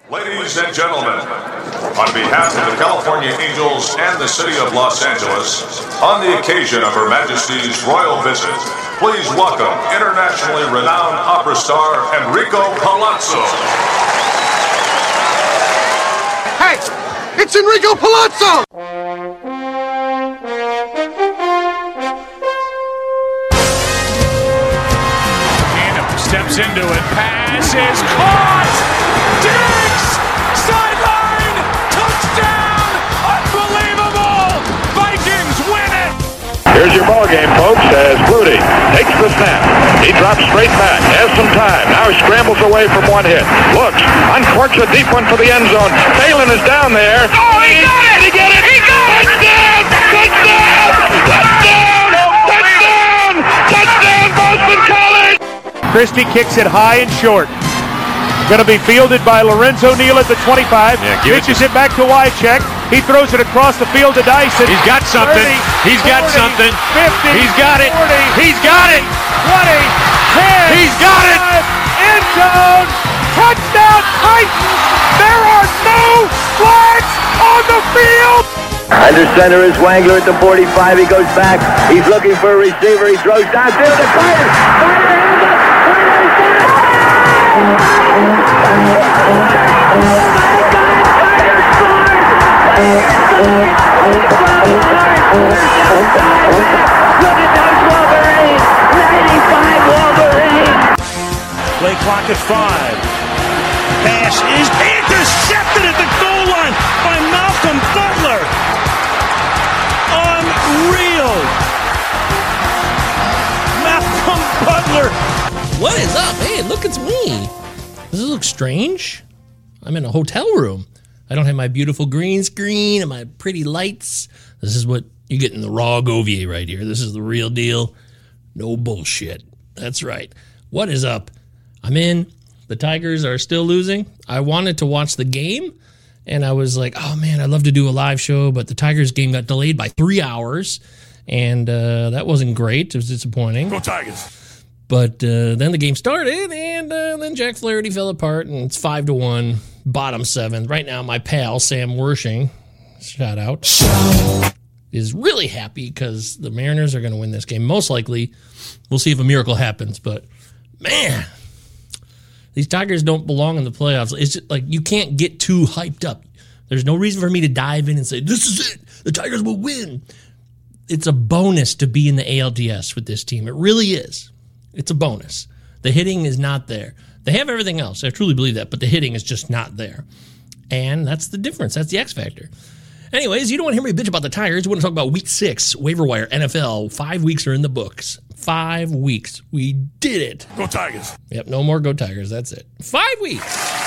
Ladies and gentlemen, on behalf of the California Angels and the city of Los Angeles, on the occasion of Her Majesty's royal visit, please welcome internationally renowned opera star Enrico Palazzo. Hey, it's Enrico Palazzo! Steps into it, pass is caught! Diggs! Sideline! Touchdown! Unbelievable! Vikings win it! Here's your ball game, folks, as Flutie takes the snap. He drops straight back, has some time, now scrambles away from one hit. Looks, uncorks a deep one for the end zone. Phelan is down there. Oh, he got it! He got it! He got it! Touchdown! Touchdown! Touchdown! Touchdown! Touchdown, Boston College! Christie kicks it high and short. Going to be fielded by Lorenzo Neal at the 25. Pitches it back to Wycheck. He throws it across the field to Dyson. He's got something. 30, He's got 40, something. 50. He's got it. 40, He's got it. 20, 10. He's got it. End zone. Touchdown Titans. There are no flags on the field. Under center is Wangler at the 45. He goes back. He's looking for a receiver. He throws downfield to Carter. Carter hands up. Carter's down. Look at those Wolverines. 95 Wolverines. Play clock at 5. Pass is intercepted at the goal line by Malcolm Butler. Unreal. Malcolm Butler. What is up? Hey, look, it's me. Does this look strange? I'm in a hotel room. I don't have my beautiful green screen and my pretty lights. This is what you get in the raw Govier right here. This is the real deal. No bullshit. That's right. What is up? I'm in. The Tigers are still losing. I wanted to watch the game, and I was like, oh, man, I'd love to do a live show, but the Tigers game got delayed by 3 hours, and that wasn't great. It was disappointing. Go Tigers. But then the game started, and then Jack Flaherty fell apart, and it's 5-1, bottom 7. Right now, my pal, Sam Wershing, shout out, is really happy because the Mariners are going to win this game. Most likely, we'll see if a miracle happens, but man, these Tigers don't belong in the playoffs. It's just like you can't get too hyped up. There's no reason for me to dive in and say, this is it, the Tigers will win. It's a bonus to be in the ALDS with this team. It really is. It's a bonus. The hitting is not there. They have everything else. I truly believe that, but the hitting is just not there. And that's the difference. That's the X factor. Anyways, you don't want to hear me bitch about the Tigers. You want to talk about Week 6, waiver wire, NFL. 5 weeks are in the books. 5 weeks. We did it. Go Tigers. Yep, no more Go Tigers. That's it. 5 weeks.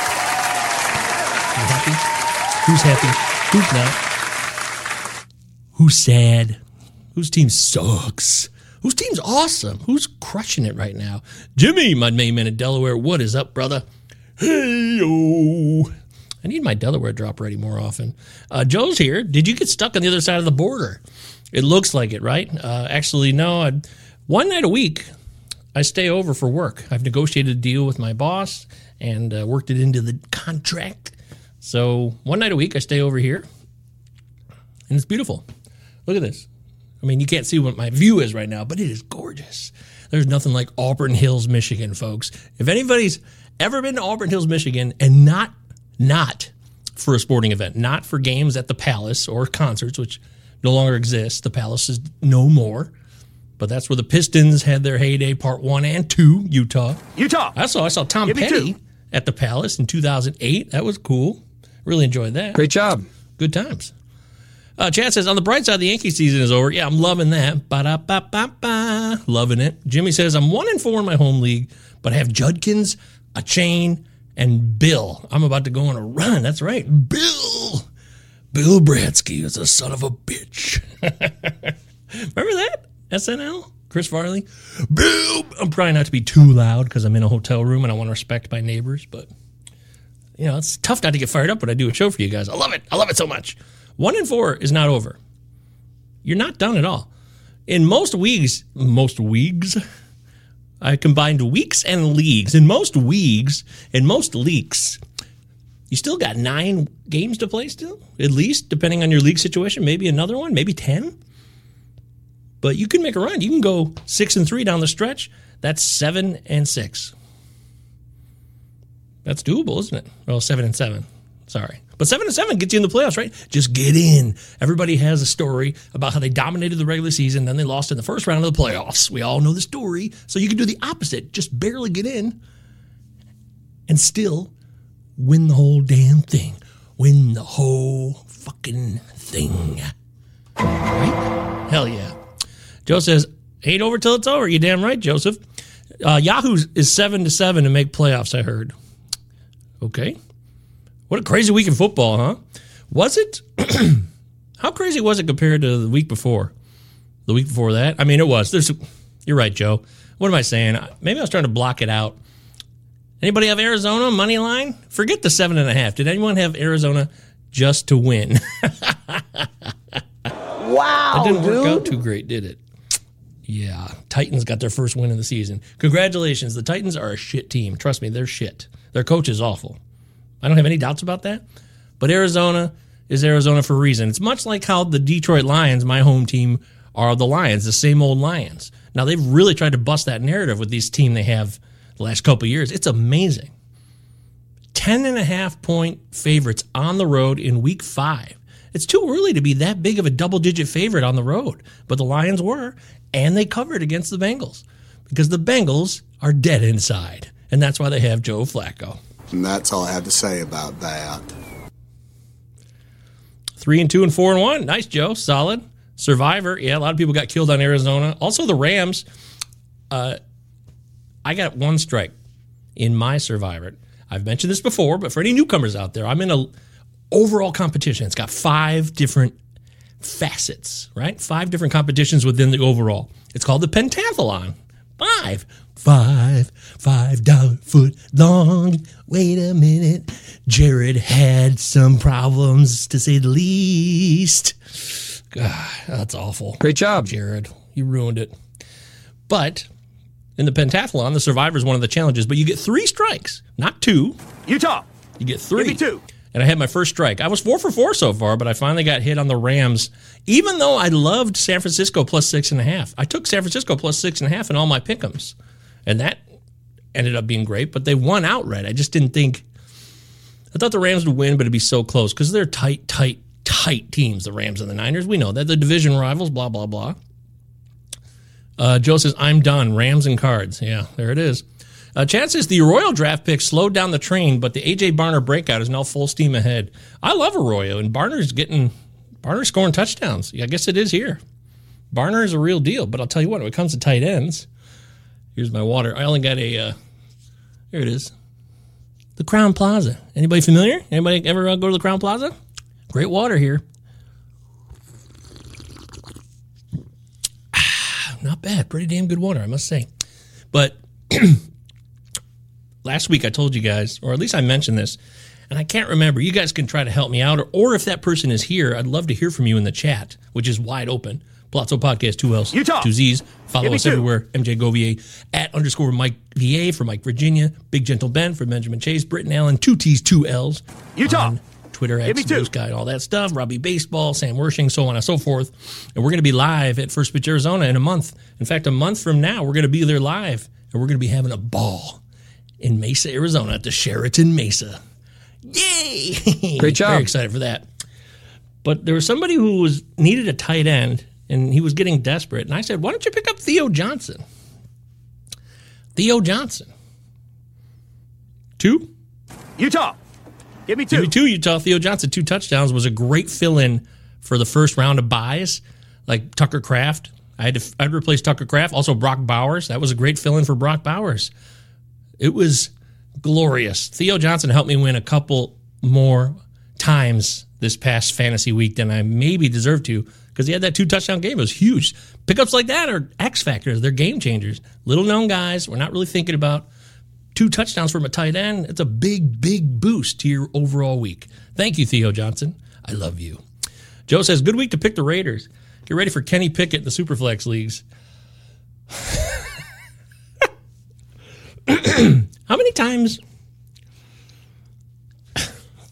You happy? Who's happy? Who's not? Who's sad? Whose team sucks? Whose team's awesome? Who's crushing it right now? Jimmy, my main man in Delaware. What is up, brother? Hey-yo. I need my Delaware drop ready more often. Joe's here. Did you get stuck on the other side of the border? It looks like it, right? Actually, no. One night a week, I stay over for work. I've negotiated a deal with my boss and worked it into the contract. So one night a week, I stay over here, and it's beautiful. Look at this. I mean, you can't see what my view is right now, but it is gorgeous. There's nothing like Auburn Hills, Michigan, folks. If anybody's ever been to Auburn Hills, Michigan, and not for a sporting event, not for games at the Palace or concerts, which no longer exist. The Palace is no more. But that's where the Pistons had their heyday, part 1 and 2, Utah. I saw Tom Petty at the Palace in 2008. That was cool. Really enjoyed that. Great job. Good times. Chad says, on the bright side, the Yankee season is over. Yeah, I'm loving that. Ba-da-ba-ba-ba. Loving it. Jimmy says, I'm 1-4 in my home league, but I have Judkins, a chain, and Bill. I'm about to go on a run. That's right. Bill Bradsky is a son of a bitch. Remember that? SNL? Chris Farley? Bill. I'm trying not to be too loud because I'm in a hotel room and I want to respect my neighbors, but you know, it's tough not to get fired up when I do a show for you guys. I love it. I love it so much. 1-4 is not over. You're not done at all. In most leagues, I combined weeks and leagues. In most leagues, You still got 9 games to play still, at least, depending on your league situation. Maybe another one, maybe 10. But you can make a run. You can go 6-3 down the stretch. That's 7-6. That's doable, isn't it? Well, 7-7. Sorry. But 7-7 gets you in the playoffs, right? Just get in. Everybody has a story about how they dominated the regular season, then they lost in the first round of the playoffs. We all know the story. So you can do the opposite. Just barely get in and still win the whole damn thing. Win the whole fucking thing. Right? Hell yeah. Joe says, ain't over till it's over. You damn right, Joseph. Yahoo is 7-7 to make playoffs, I heard. Okay. What a crazy week in football, huh? Was it? How crazy was it compared to the week before? The week before that? I mean, it was. You're right, Joe. What am I saying? Maybe I was trying to block it out. Anybody have Arizona money line? Forget the 7.5. Did anyone have Arizona just to win? Wow, That didn't work out too great, did it? Yeah. Titans got their first win of the season. Congratulations. The Titans are a shit team. Trust me, they're shit. Their coach is awful. I don't have any doubts about that. But Arizona is Arizona for a reason. It's much like how the Detroit Lions, my home team, are the Lions, the same old Lions. Now, they've really tried to bust that narrative with this team they have the last couple of years. It's amazing. 10.5-point favorites on the road in week 5. It's too early to be that big of a double-digit favorite on the road. But the Lions were, and they covered against the Bengals because the Bengals are dead inside. And that's why they have Joe Flacco. And that's all I have to say about that. 3-2 and 4-1. Nice, Joe. Solid. Survivor. Yeah, a lot of people got killed on Arizona. Also, the Rams. I got 1 strike in my Survivor. I've mentioned this before, but for any newcomers out there, I'm in a overall competition. It's got 5 different facets, right? 5 different competitions within the overall. It's called the Pentathlon. 5 foot long. Wait a minute. Jared had some problems, to say the least. God, that's awful. Great job, Jared. You ruined it. But in the pentathlon, the Survivor is one of the challenges, but you get 3 strikes, not 2. Utah. You get 3. Give me 2. And I had my first strike. I was 4 for 4 so far, but I finally got hit on the Rams, even though I loved San Francisco plus 6.5. I took San Francisco plus 6.5 in all my pick'ems, and that ended up being great, but they won outright. I just didn't think – I thought the Rams would win, but it'd be so close because they're tight teams, the Rams and the Niners. We know that. They're division rivals, blah, blah, blah. Joe says, I'm done. Rams and Cards. Yeah, there it is. Chad says the Arroyo draft pick slowed down the train, but the A.J. Barner breakout is now full steam ahead. I love Arroyo, and Barner's scoring touchdowns. I guess it is here. Barner is a real deal, but I'll tell you what, when it comes to tight ends, here's my water. I only got here it is. The Crown Plaza. Anybody familiar? Anybody ever go to the Crown Plaza? Great water here. Not bad. Pretty damn good water, I must say. But last week I told you guys, or at least I mentioned this, and I can't remember. You guys can try to help me out, or if that person is here, I'd love to hear from you in the chat, which is wide open. Palazzo Podcast, 2 L's, Utah. 2 Z's. Follow us 2. everywhere. MJ Govier, @_Mike VA for Mike Virginia, Big Gentle Ben for Benjamin Chase, Britton Allen, 2 T's, 2 L's. Utah. On Twitter, Give me 2. Blue Sky, all that stuff. Robbie Baseball, Sam Wershing, so on and so forth. And we're going to be live at First Pitch Arizona in a month. In fact, a month from now, we're going to be there live, and we're going to be having a ball in Mesa, Arizona at the Sheraton Mesa. Yay! Great job. Very excited for that. But there was somebody who needed a tight end, and he was getting desperate. And I said, why don't you pick up Theo Johnson? Theo Johnson. 2? Utah. Give me 2. Give me 2, Utah. Theo Johnson, 2 touchdowns, was a great fill-in for the first round of buys, like Tucker Kraft. I'd replace Tucker Kraft. Also, Brock Bowers. That was a great fill-in for Brock Bowers. It was glorious. Theo Johnson helped me win a couple more times this past fantasy week than I maybe deserved to because he had that 2-touchdown game. It was huge. Pickups like that are X factors. They're game changers. Little-known guys we're not really thinking about. 2 touchdowns from a tight end. It's a big, big boost to your overall week. Thank you, Theo Johnson. I love you. Joe says, good week to pick the Raiders. Get ready for Kenny Pickett in the Superflex leagues. How many times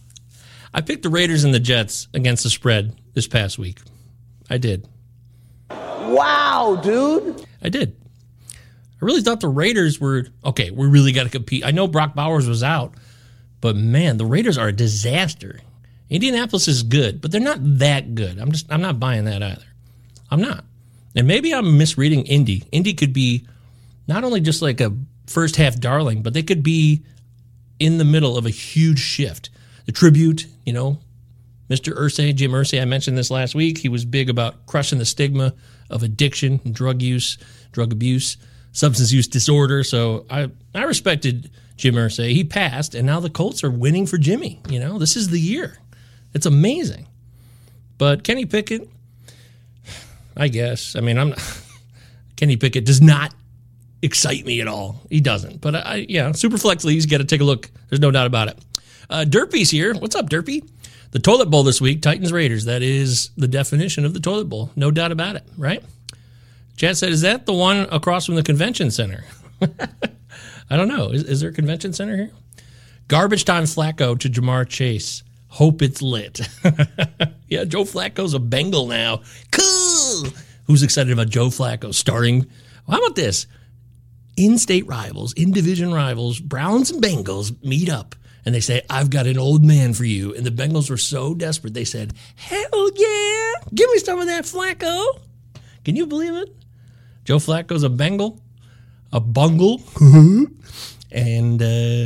I picked the Raiders and the Jets against the spread this past week. I did. Wow, dude. I did. I really thought the Raiders were, okay, we really got to compete. I know Brock Bowers was out, but man, the Raiders are a disaster. Indianapolis is good, but they're not that good. I'm not buying that either. I'm not. And maybe I'm misreading Indy. Indy could be not only just like a first half darling, but they could be in the middle of a huge shift. The tribute, you know, Mr. Irsay, Jim Irsay, I mentioned this last week. He was big about crushing the stigma of addiction, drug use, drug abuse, substance use disorder. So I respected Jim Irsay. He passed, and now the Colts are winning for Jimmy. You know, this is the year. It's amazing. But Kenny Pickett, I guess. I mean, Kenny Pickett does not excite me at all. He doesn't. But Superflex leagues, got to take a look. There's no doubt about it. Derpy's here. What's up, Derpy? The toilet bowl this week, Titans Raiders. That is the definition of the toilet bowl. No doubt about it, right? Chad said, is that the one across from the convention center? I don't know. Is there a convention center here? Garbage time Flacco to Jamar Chase. Hope it's lit. Yeah, Joe Flacco's a Bengal now. Cool. Who's excited about Joe Flacco starting? Well, how about this? In-state rivals, in-division rivals, Browns and Bengals meet up. And they say, I've got an old man for you. And the Bengals were so desperate, they said, hell yeah, give me some of that Flacco. Can you believe it? Joe Flacco's a Bengal, a bungle, and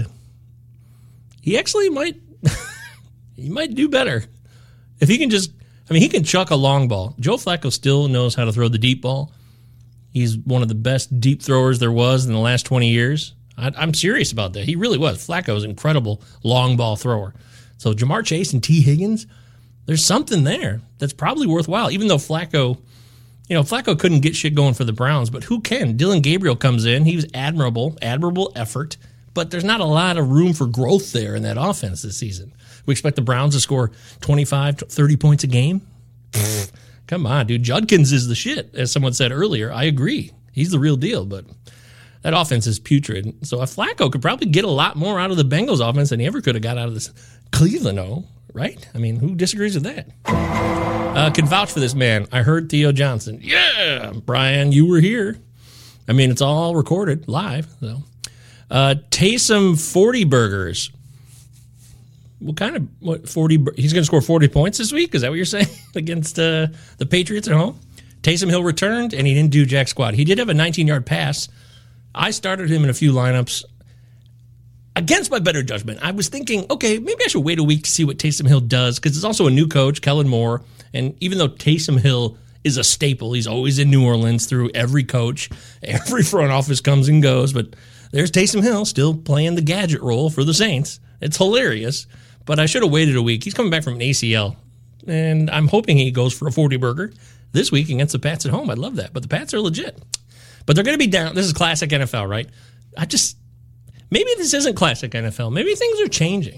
he actually might do better. If he can he can chuck a long ball. Joe Flacco still knows how to throw the deep ball. He's one of the best deep throwers there was in the last 20 years. I'm serious about that. He really was. Flacco is an incredible long ball thrower. So Jamar Chase and T. Higgins, there's something there that's probably worthwhile, even though Flacco couldn't get shit going for the Browns, but who can? Dylan Gabriel comes in. He was admirable effort, but there's not a lot of room for growth there in that offense this season. We expect the Browns to score 25, 30 points a game? Come on, dude. Judkins is the shit, as someone said earlier. I agree. He's the real deal, but that offense is putrid. So Flacco could probably get a lot more out of the Bengals offense than he ever could have got out of this Cleveland, right? I mean, who disagrees with that? Can vouch for this man. I heard Theo Johnson. Yeah, Brian, you were here. I mean, it's all recorded live. So, Taysom 40 burgers. What kind of 40? He's going to score 40 points this week. Is that what you're saying against the Patriots at home? Taysom Hill returned, and he didn't do jack squat. He did have a 19-yard pass. I started him in a few lineups. Against my better judgment, I was thinking, okay, maybe I should wait a week to see what Taysom Hill does, because it's also a new coach, Kellen Moore, and even though Taysom Hill is a staple, he's always in New Orleans through every coach, every front office comes and goes, but there's Taysom Hill still playing the gadget role for the Saints. It's hilarious, but I should have waited a week. He's coming back from an ACL, and I'm hoping he goes for a 40-burger this week against the Pats at home. I'd love that, but the Pats are legit. But they're going to be down. This is classic NFL, right? Maybe this isn't classic NFL. Maybe things are changing.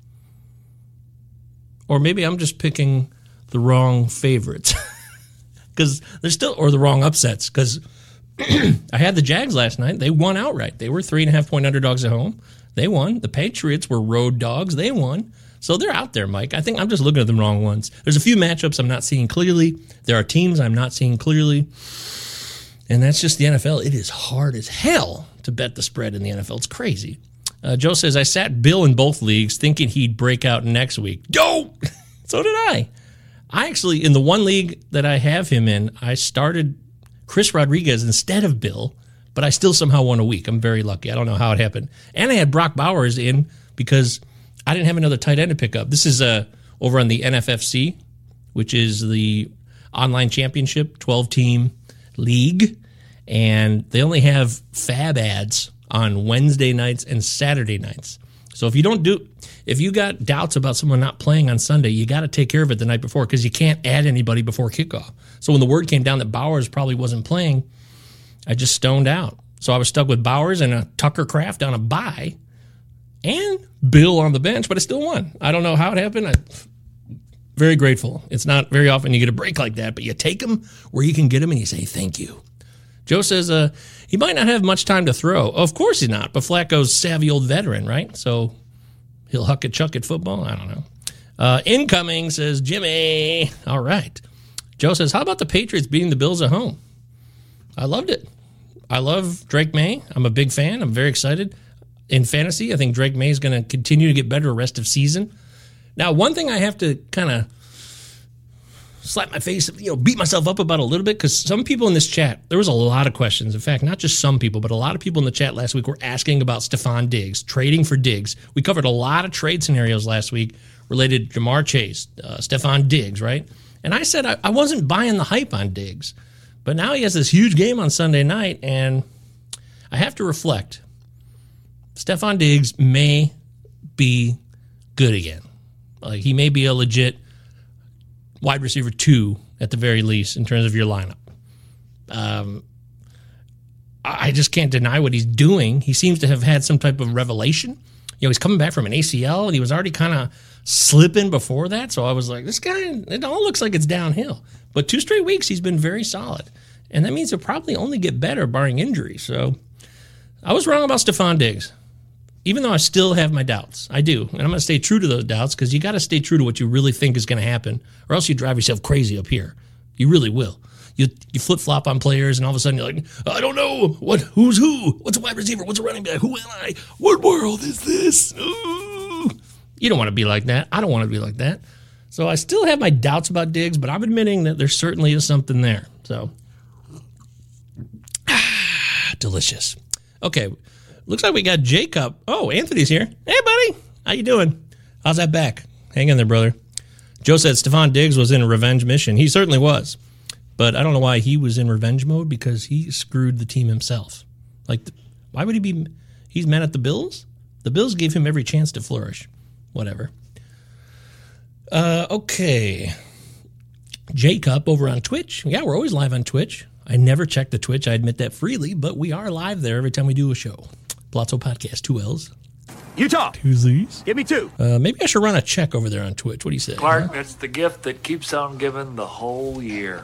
Or maybe I'm just picking the wrong favorites. Because they're still, or the wrong upsets. Because I had the Jags last night. They won outright. They were 3.5-point underdogs at home. They won. The Patriots were road dogs. They won. So they're out there, Mike. I think I'm just looking at the wrong ones. There's a few matchups I'm not seeing clearly. There are teams I'm not seeing clearly. And that's just the NFL. It is hard as hell to bet the spread in the NFL. It's crazy. Joe says, I sat Bill in both leagues thinking he'd break out next week. Dope! So did I. I actually, in the one league that I have him in, I started Chris Rodriguez instead of Bill, but I still somehow won a week. I'm very lucky. I don't know how it happened. And I had Brock Bowers in because I didn't have another tight end to pick up. This is over on the NFFC, which is the online championship, 12-team league. And they only have fab ads on Wednesday nights and Saturday nights. So if you got doubts about someone not playing on Sunday, you got to take care of it the night before because you can't add anybody before kickoff. So when the word came down that Bowers probably wasn't playing, I just stoned out. So I was stuck with Bowers and a Tucker Kraft on a bye and Bill on the bench, but I still won. I don't know how it happened. I'm very grateful. It's not very often you get a break like that, but you take them where you can get them and you say thank you. Joe says he might not have much time to throw. Of course he's not, but Flacco's savvy old veteran, right? So he'll huck it, chuck it football. I don't Incoming, says Jimmy. All right. Joe says, how about the Patriots beating the Bills at home? I loved it. I love Drake May. I'm a big fan. I'm very excited. In fantasy, I think Drake May is going to continue to get better the rest of season. Now, one thing I have to kind of slap my face, beat myself up about a little bit, because some people in this chat, there was a lot of questions. In fact, not just some people, but a lot of people in the chat last week were asking about Stephon Diggs, trading for Diggs. We covered a lot of trade scenarios last week related to Jamar Chase, Stephon Diggs, right? And I said I wasn't buying the hype on Diggs. But now he has this huge game on Sunday night, and I have to reflect. Stephon Diggs may be good again. Like, he may be a legit wide receiver 2 at the very least in terms of your lineup. I just can't deny what he's doing. He seems to have had some type of revelation. He's coming back from an ACL, and he was already kind of slipping before that. So I was like, this guy, it all looks like it's downhill. But 2 straight weeks, he's been very solid. And that means he'll probably only get better barring injury. So I was wrong about Stephon Diggs, even though I still have my doubts. I do. And I'm going to stay true to those doubts, because you got to stay true to what you really think is going to happen, or else you drive yourself crazy up here. You really will. You flip-flop on players, and all of a sudden you're like, I don't know. Who's who? What's a wide receiver? What's a running back? Who am I? What world is this? Ooh. You don't want to be like that. I don't want to be like that. So I still have my doubts about Diggs, but I'm admitting that there certainly is something there. So, delicious. Okay, looks like we got Jacob. Oh, Anthony's here. Hey, buddy. How you doing? How's that back? Hang in there, brother. Joe said Stephon Diggs was in a revenge mission. He certainly was. But I don't know why he was in revenge mode, because he screwed the team himself. Like, why would he be? He's mad at the Bills? The Bills gave him every chance to flourish. Whatever. Okay. Jacob over on Twitch. Yeah, we're always live on Twitch. I never check the Twitch. I admit that freely, but we are live there every time we do a show. Blotto Podcast, 2 L's. Utah. 2 Z's. Give me 2. Maybe I should run a check over there on Twitch. What do you say? Clark, it's the gift that keeps on giving the whole year.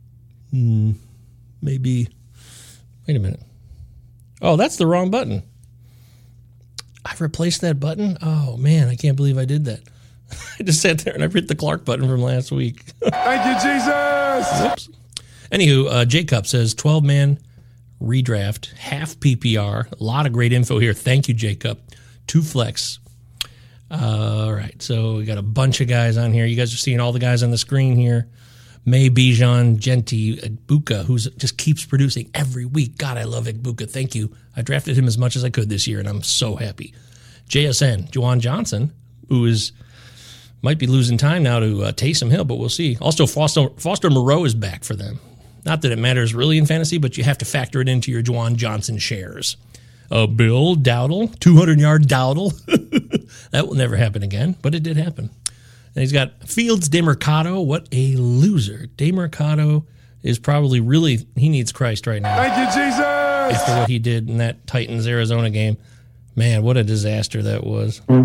Maybe. Wait a minute. Oh, that's the wrong button. I've replaced that button? Oh, man, I can't believe I did that. I just sat there and I hit the Clark button from last week. Thank you, Jesus. Whoops. Anywho, Jacob says 12-man redraft, half PPR. A lot of great info here. Thank you, Jacob. 2 flex. All right, so we got a bunch of guys on here. You guys are seeing all the guys on the screen here. May, Bijan, Genti, Egbuka, who just keeps producing every week. God, I love Egbuka. Thank you. I drafted him as much as I could this year, and I'm so happy. JSN, Juwan Johnson, who might be losing time now to Taysom Hill, but we'll see. Also, Foster Moreau is back for them. Not that it matters really in fantasy, but you have to factor it into your Juwan Johnson shares. Bill Dowdle, 200-yard Dowdle. That will never happen again, but it did happen. And he's got Fields, DeMercado. What a loser. DeMercado is probably he needs Christ right now. Thank you, Jesus. After what he did in that Titans-Arizona game. Man, what a disaster that was. I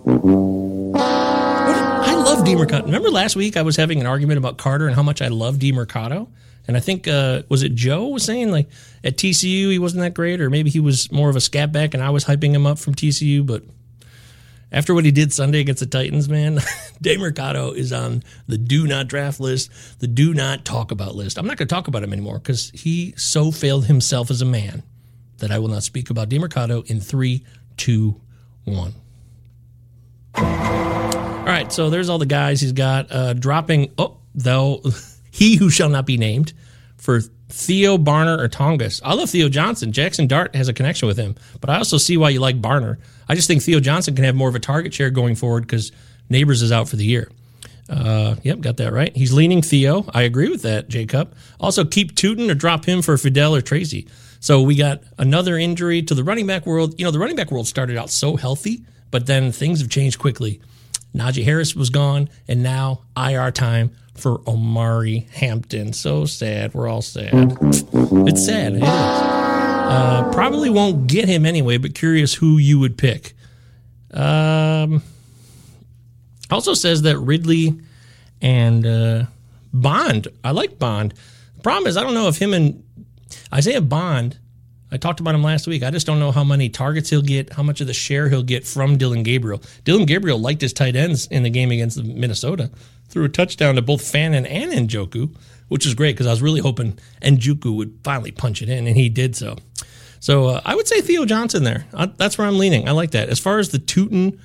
love DeMercado. Remember last week I was having an argument about Carter and how much I love DeMercado? And I think, was it Joe was saying, like, at TCU he wasn't that great, or maybe he was more of a scat back and I was hyping him up from TCU, but after what he did Sunday against the Titans, man, DeMercado is on the do not draft list, the do not talk about list. I'm not going to talk about him anymore because he so failed himself as a man that I will not speak about DeMercado in 3, 2, 1. All right, so there's all the guys he's got dropping. He who shall not be named for Theo, Barner, or Tongas. I love Theo Johnson. Jackson Dart has a connection with him, but I also see why you like Barner. I just think Theo Johnson can have more of a target share going forward because Neighbors is out for the year. Yep, got that right. He's leaning Theo. I agree with that, Jacob. Also, keep Tootin or drop him for Fidel or Tracy. So we got another injury to the running back world. The running back world started out so healthy, but then things have changed quickly. Najee Harris was gone, and now IR time for Omari Hampton. So sad. We're all sad. It's sad. It is. Probably won't get him anyway, but curious who you would pick. Also says that Ridley and Bond. I like Bond. The problem is I don't know if him and Isaiah Bond, I talked about him last week. I just don't know how many targets he'll get, how much of the share he'll get from Dillon Gabriel. Dillon Gabriel liked his tight ends in the game against Minnesota. Threw a touchdown to both Fannin and Njoku, which is great because I was really hoping Njoku would finally punch it in, and he did so. So I would say Theo Johnson there. That's where I'm leaning. I like that. As far as the Tootin,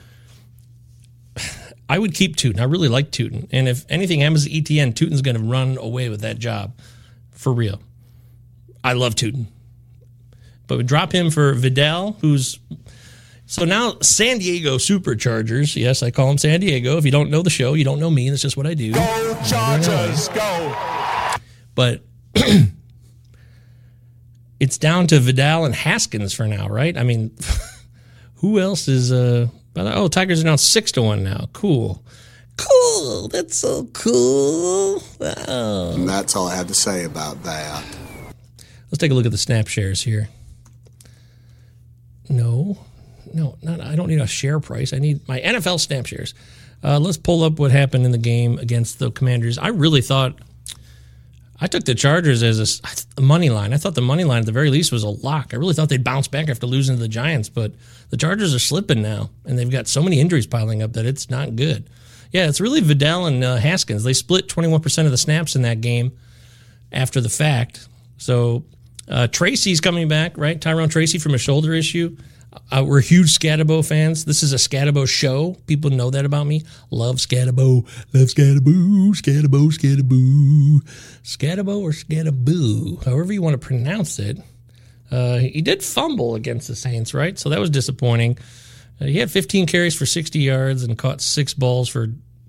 I would keep Tootin. I really like Tootin. And if anything happens to ETN, Tootin's going to run away with that job for real. I love Tootin. But we drop him for Vidal, who's... So now San Diego Superchargers. Yes, I call them San Diego. If you don't know the show, you don't know me. That's just what I do. Go Chargers, go. But it's down to Vidal and Haskins for now, right? I mean, who else is... Tigers are now 6-1 now. Cool. That's so cool. Wow. And that's all I have to say about that. Let's take a look at the snap shares here. No, I don't need a share price. I need my NFL snap shares. Let's pull up what happened in the game against the Commanders. I really thought I took the Chargers as a money line. I thought the money line at the very least was a lock. I really thought they'd bounce back after losing to the Giants, but the Chargers are slipping now, and they've got so many injuries piling up that it's not good. Yeah, it's really Vidal and Haskins. They split 21% of the snaps in that game after the fact. So Tracy's coming back, right? Tyrone Tracy from a shoulder issue. We're huge Scatabo fans. This is a Scatabo show. People know that about me. Love Scatabo. Love Scatabo. Scatabo, Scatabo. Scatabo or Scataboo, however you want to pronounce it. He did fumble against the Saints, right? So that was disappointing. He had 15 carries for 60 yards and caught 6 balls for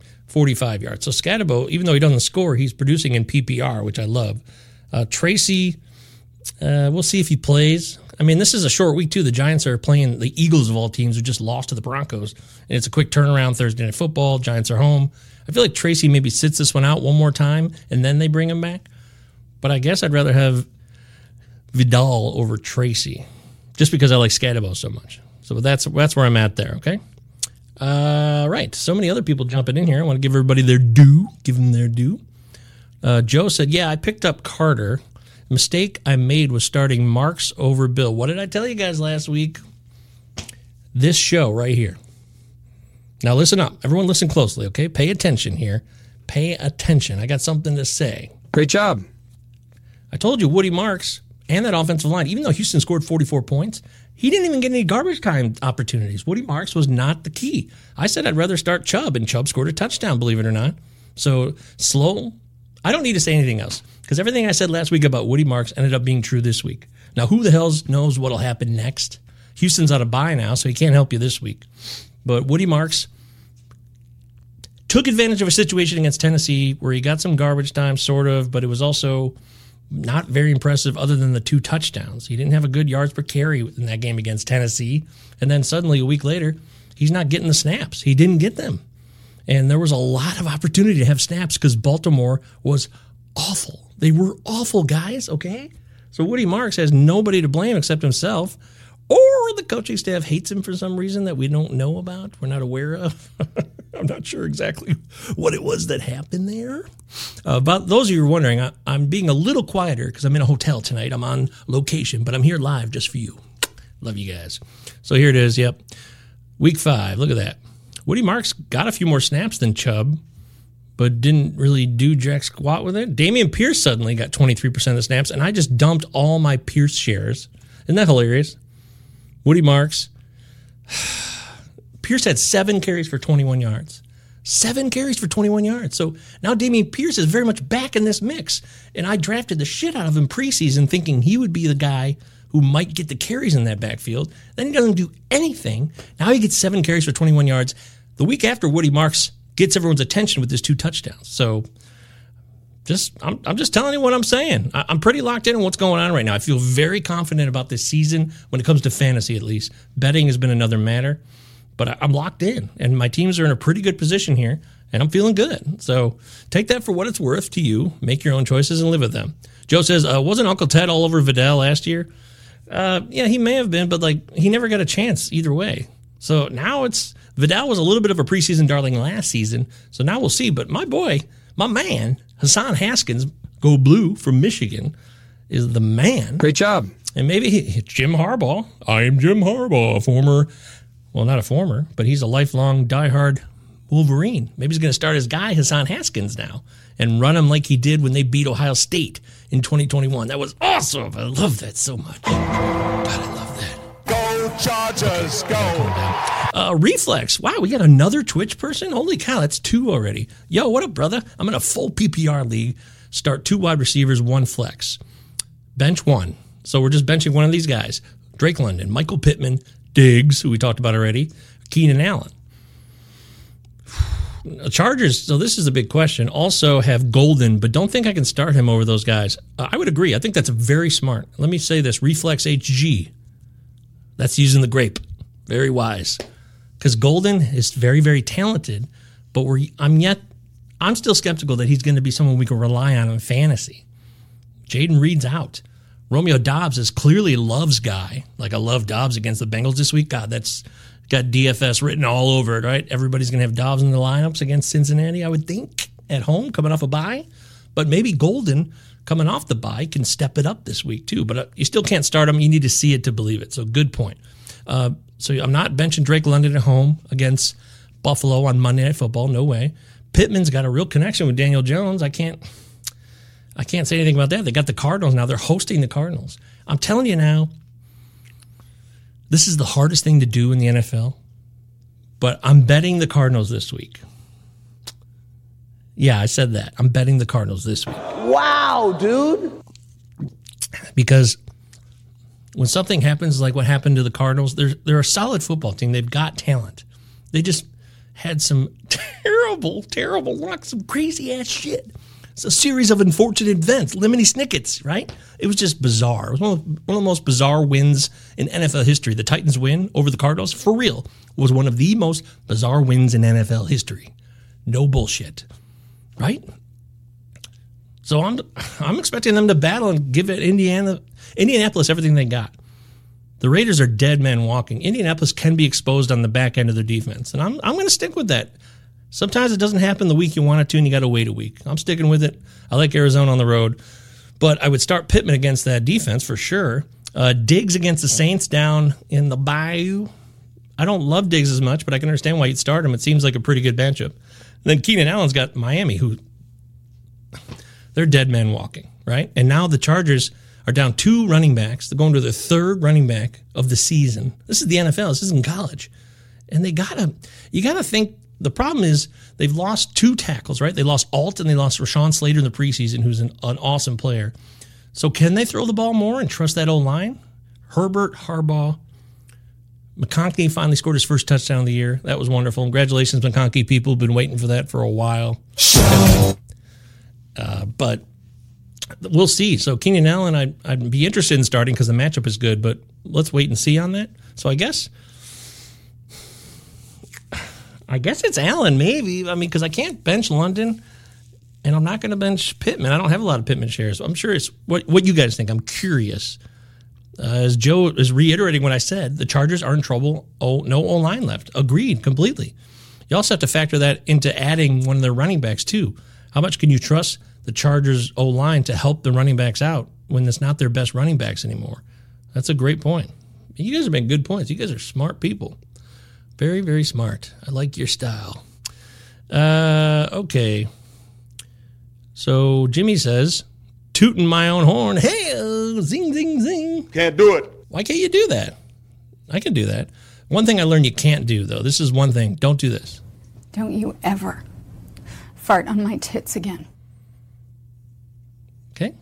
45 yards. So Scatabo, even though he doesn't score, he's producing in PPR, which I love. Tracy, we'll see if he plays. I mean, this is a short week, too. The Giants are playing the Eagles of all teams who just lost to the Broncos. And it's a quick turnaround Thursday Night Football. Giants are home. I feel like Tracy maybe sits this one out one more time, and then they bring him back. But I guess I'd rather have Vidal over Tracy, just because I like Scatabo so much. So that's where I'm at there, okay? Right. So many other people jumping in here. I want to give everybody their due. Give them their due. Joe said, yeah, I picked up Carter. Mistake I made was starting Marks over Bill. What did I tell you guys last week? This show right here. Now listen up. Everyone listen closely, okay? Pay attention here. Pay attention. I got something to say. Great job. I told you Woody Marks and that offensive line, even though Houston scored 44 points, he didn't even get any garbage time opportunities. Woody Marks was not the key. I said I'd rather start Chubb, and Chubb scored a touchdown, believe it or not. So slow. I don't need to say anything else, because everything I said last week about Woody Marks ended up being true this week. Now, who the hell knows what will happen next? Houston's on a bye now, so he can't help you this week. But Woody Marks took advantage of a situation against Tennessee where he got some garbage time, sort of, but it was also not very impressive other than the 2 touchdowns. He didn't have a good yards per carry in that game against Tennessee. And then suddenly, a week later, he's not getting the snaps. He didn't get them. And there was a lot of opportunity to have snaps because Baltimore was awful. They were awful, guys, okay? So Woody Marks has nobody to blame except himself, or the coaching staff hates him for some reason that we don't know about, we're not aware of. I'm not sure exactly what it was that happened there. But those of you who are wondering, I'm being a little quieter because I'm in a hotel tonight. I'm on location, but I'm here live just for you. Love you guys. So here it is, yep. Week 5, look at that. Woody Marks got a few more snaps than Chubb, but didn't really do jack squat with it. Dameon Pierce suddenly got 23% of the snaps, and I just dumped all my Pierce shares. Isn't that hilarious? Woody Marks. Pierce had 7 carries for 21 yards. 7 carries for 21 yards. So now Dameon Pierce is very much back in this mix, and I drafted the shit out of him preseason thinking he would be the guy who might get the carries in that backfield. Then he doesn't do anything. Now he gets 7 carries for 21 yards. The week after, Woody Marks gets everyone's attention with his 2 touchdowns. So I'm just telling you what I'm saying. I'm pretty locked in on what's going on right now. I feel very confident about this season when it comes to fantasy, at least. Betting has been another matter, but I'm locked in, and my teams are in a pretty good position here, and I'm feeling good. So take that for what it's worth to you. Make your own choices and live with them. Joe says, wasn't Uncle Ted all over Vidal last year? Yeah, he may have been, but he never got a chance either way. So now Vidal was a little bit of a preseason darling last season, so now we'll see. But my boy, my man, Hassan Haskins, go blue from Michigan, is the man. Great job. And maybe Jim Harbaugh. I am Jim Harbaugh, not a former, but he's a lifelong diehard Wolverine. Maybe he's going to start his guy, Hassan Haskins, now and run him like he did when they beat Ohio State in 2021. That was awesome. I love that so much. God, I love that. Go Chargers, go. Reflex. Wow, we got another Twitch person? Holy cow, that's 2 already. Yo, what up, brother? I'm in a full PPR league. Start 2 wide receivers, 1 flex. Bench 1. So we're just benching one of these guys. Drake London, Michael Pittman, Diggs, who we talked about already, Keenan Allen. Chargers, so this is a big question, also have Golden, but don't think I can start him over those guys. I would agree. I think that's very smart. Let me say this, Reflex HG. That's using the grape. Very wise. Because Golden is very, very talented, but I'm still skeptical that he's going to be someone we can rely on in fantasy. Jaden Reed's out. Romeo Dobbs is clearly Love's guy. Like I love Dobbs against the Bengals this week. God, that's got DFS written all over it, right? Everybody's going to have Dobbs in the lineups against Cincinnati, I would think, at home, coming off a bye. But maybe Golden, coming off the bye, can step it up this week too. But you still can't start him. You need to see it to believe it. So good point. So I'm not benching Drake London at home against Buffalo on Monday Night Football. No way. Pittman's got a real connection with Daniel Jones. I can't say anything about that. They got the Cardinals now. They're hosting the Cardinals. I'm telling you now, this is the hardest thing to do in the NFL, but I'm betting the Cardinals this week. Yeah, I said that. I'm betting the Cardinals this week. Wow, dude. Because when something happens like what happened to the Cardinals, they're a solid football team. They've got talent. They just had some terrible luck, some crazy-ass shit. It's a series of unfortunate events, lemony snickets, right? It was just bizarre. It was one of the most bizarre wins in NFL history. The Titans win over the Cardinals, for real, was one of the most bizarre wins in NFL history. No bullshit, right? So I'm expecting them to battle and give Indianapolis everything they got. The Raiders are dead men walking. Indianapolis can be exposed on the back end of their defense, and I'm going to stick with that. Sometimes it doesn't happen the week you want it to, and you got to wait a week. I'm sticking with it. I like Arizona on the road, but I would start Pittman against that defense for sure. Diggs against the Saints down in the Bayou. I don't love Diggs as much, but I can understand why you'd start him. It seems like a pretty good matchup. And then Keenan Allen's got Miami, who they're dead men walking, right? And now the Chargers are down 2 running backs. They're going to their 3rd running back of the season. This is the NFL. This isn't college. And you got to think, the problem is they've lost 2 tackles, right? They lost Alt and they lost Rashawn Slater in the preseason, who's an awesome player. So can they throw the ball more and trust that O-line? Herbert, Harbaugh. McConkey finally scored his first touchdown of the year. That was wonderful. Congratulations, McConkey. People have been waiting for that for a while. But we'll see. So Keenan Allen, I'd be interested in starting because the matchup is good, but let's wait and see on that. So I guess it's Allen, maybe. I mean, because I can't bench London, and I'm not going to bench Pittman. I don't have a lot of Pittman shares. So I'm sure it's what you guys think. I'm curious. As Joe is reiterating what I said, the Chargers are in trouble. No O-line left. Agreed, completely. You also have to factor that into adding one of their running backs, too. How much can you trust the Chargers O-line to help the running backs out when it's not their best running backs anymore? That's a great point. You guys are making good points. You guys are smart people. Very, very smart. I like your style. Okay. So Jimmy says, tooting my own horn. Hey, zing, zing, zing. Can't do it. Why can't you do that? I can do that. One thing I learned you can't do, though. This is one thing. Don't do this. Don't you ever fart on my tits again. Okay.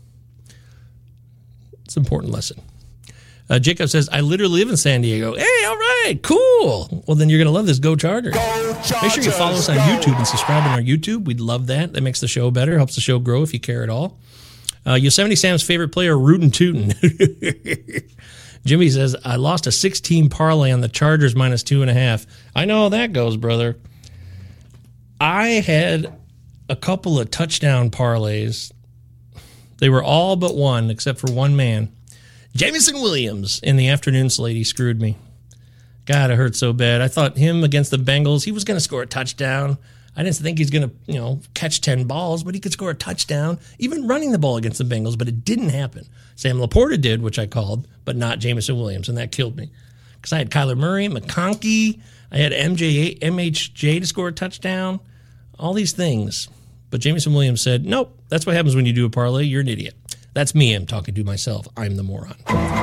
It's an important lesson. Jacob says, I literally live in San Diego. Hey, all right, cool. Well, then you're going to love this. Go Chargers. Go Chargers. Make sure you follow us on YouTube and subscribe on our YouTube. We'd love that. That makes the show better, helps the show grow if you care at all. Yosemite Sam's favorite player, Rootin' Tootin'. Jimmy says, I lost a 6-team parlay on the Chargers minus 2.5. I know how that goes, brother. I had a couple of touchdown parlays. They were all but one, except for one man. Jameson Williams in the afternoon slate. He screwed me. God, it hurt so bad. I thought him against the Bengals, he was going to score a touchdown. I didn't think he's going to, catch 10 balls, but he could score a touchdown, even running the ball against the Bengals, but it didn't happen. Sam Laporta did, which I called, but not Jameson Williams, and that killed me. Because I had Kyler Murray, McConkey, I had MHJ to score a touchdown, all these things. But Jameson Williams said, nope, that's what happens when you do a parlay. You're an idiot. That's me. I'm talking to myself. I'm the moron.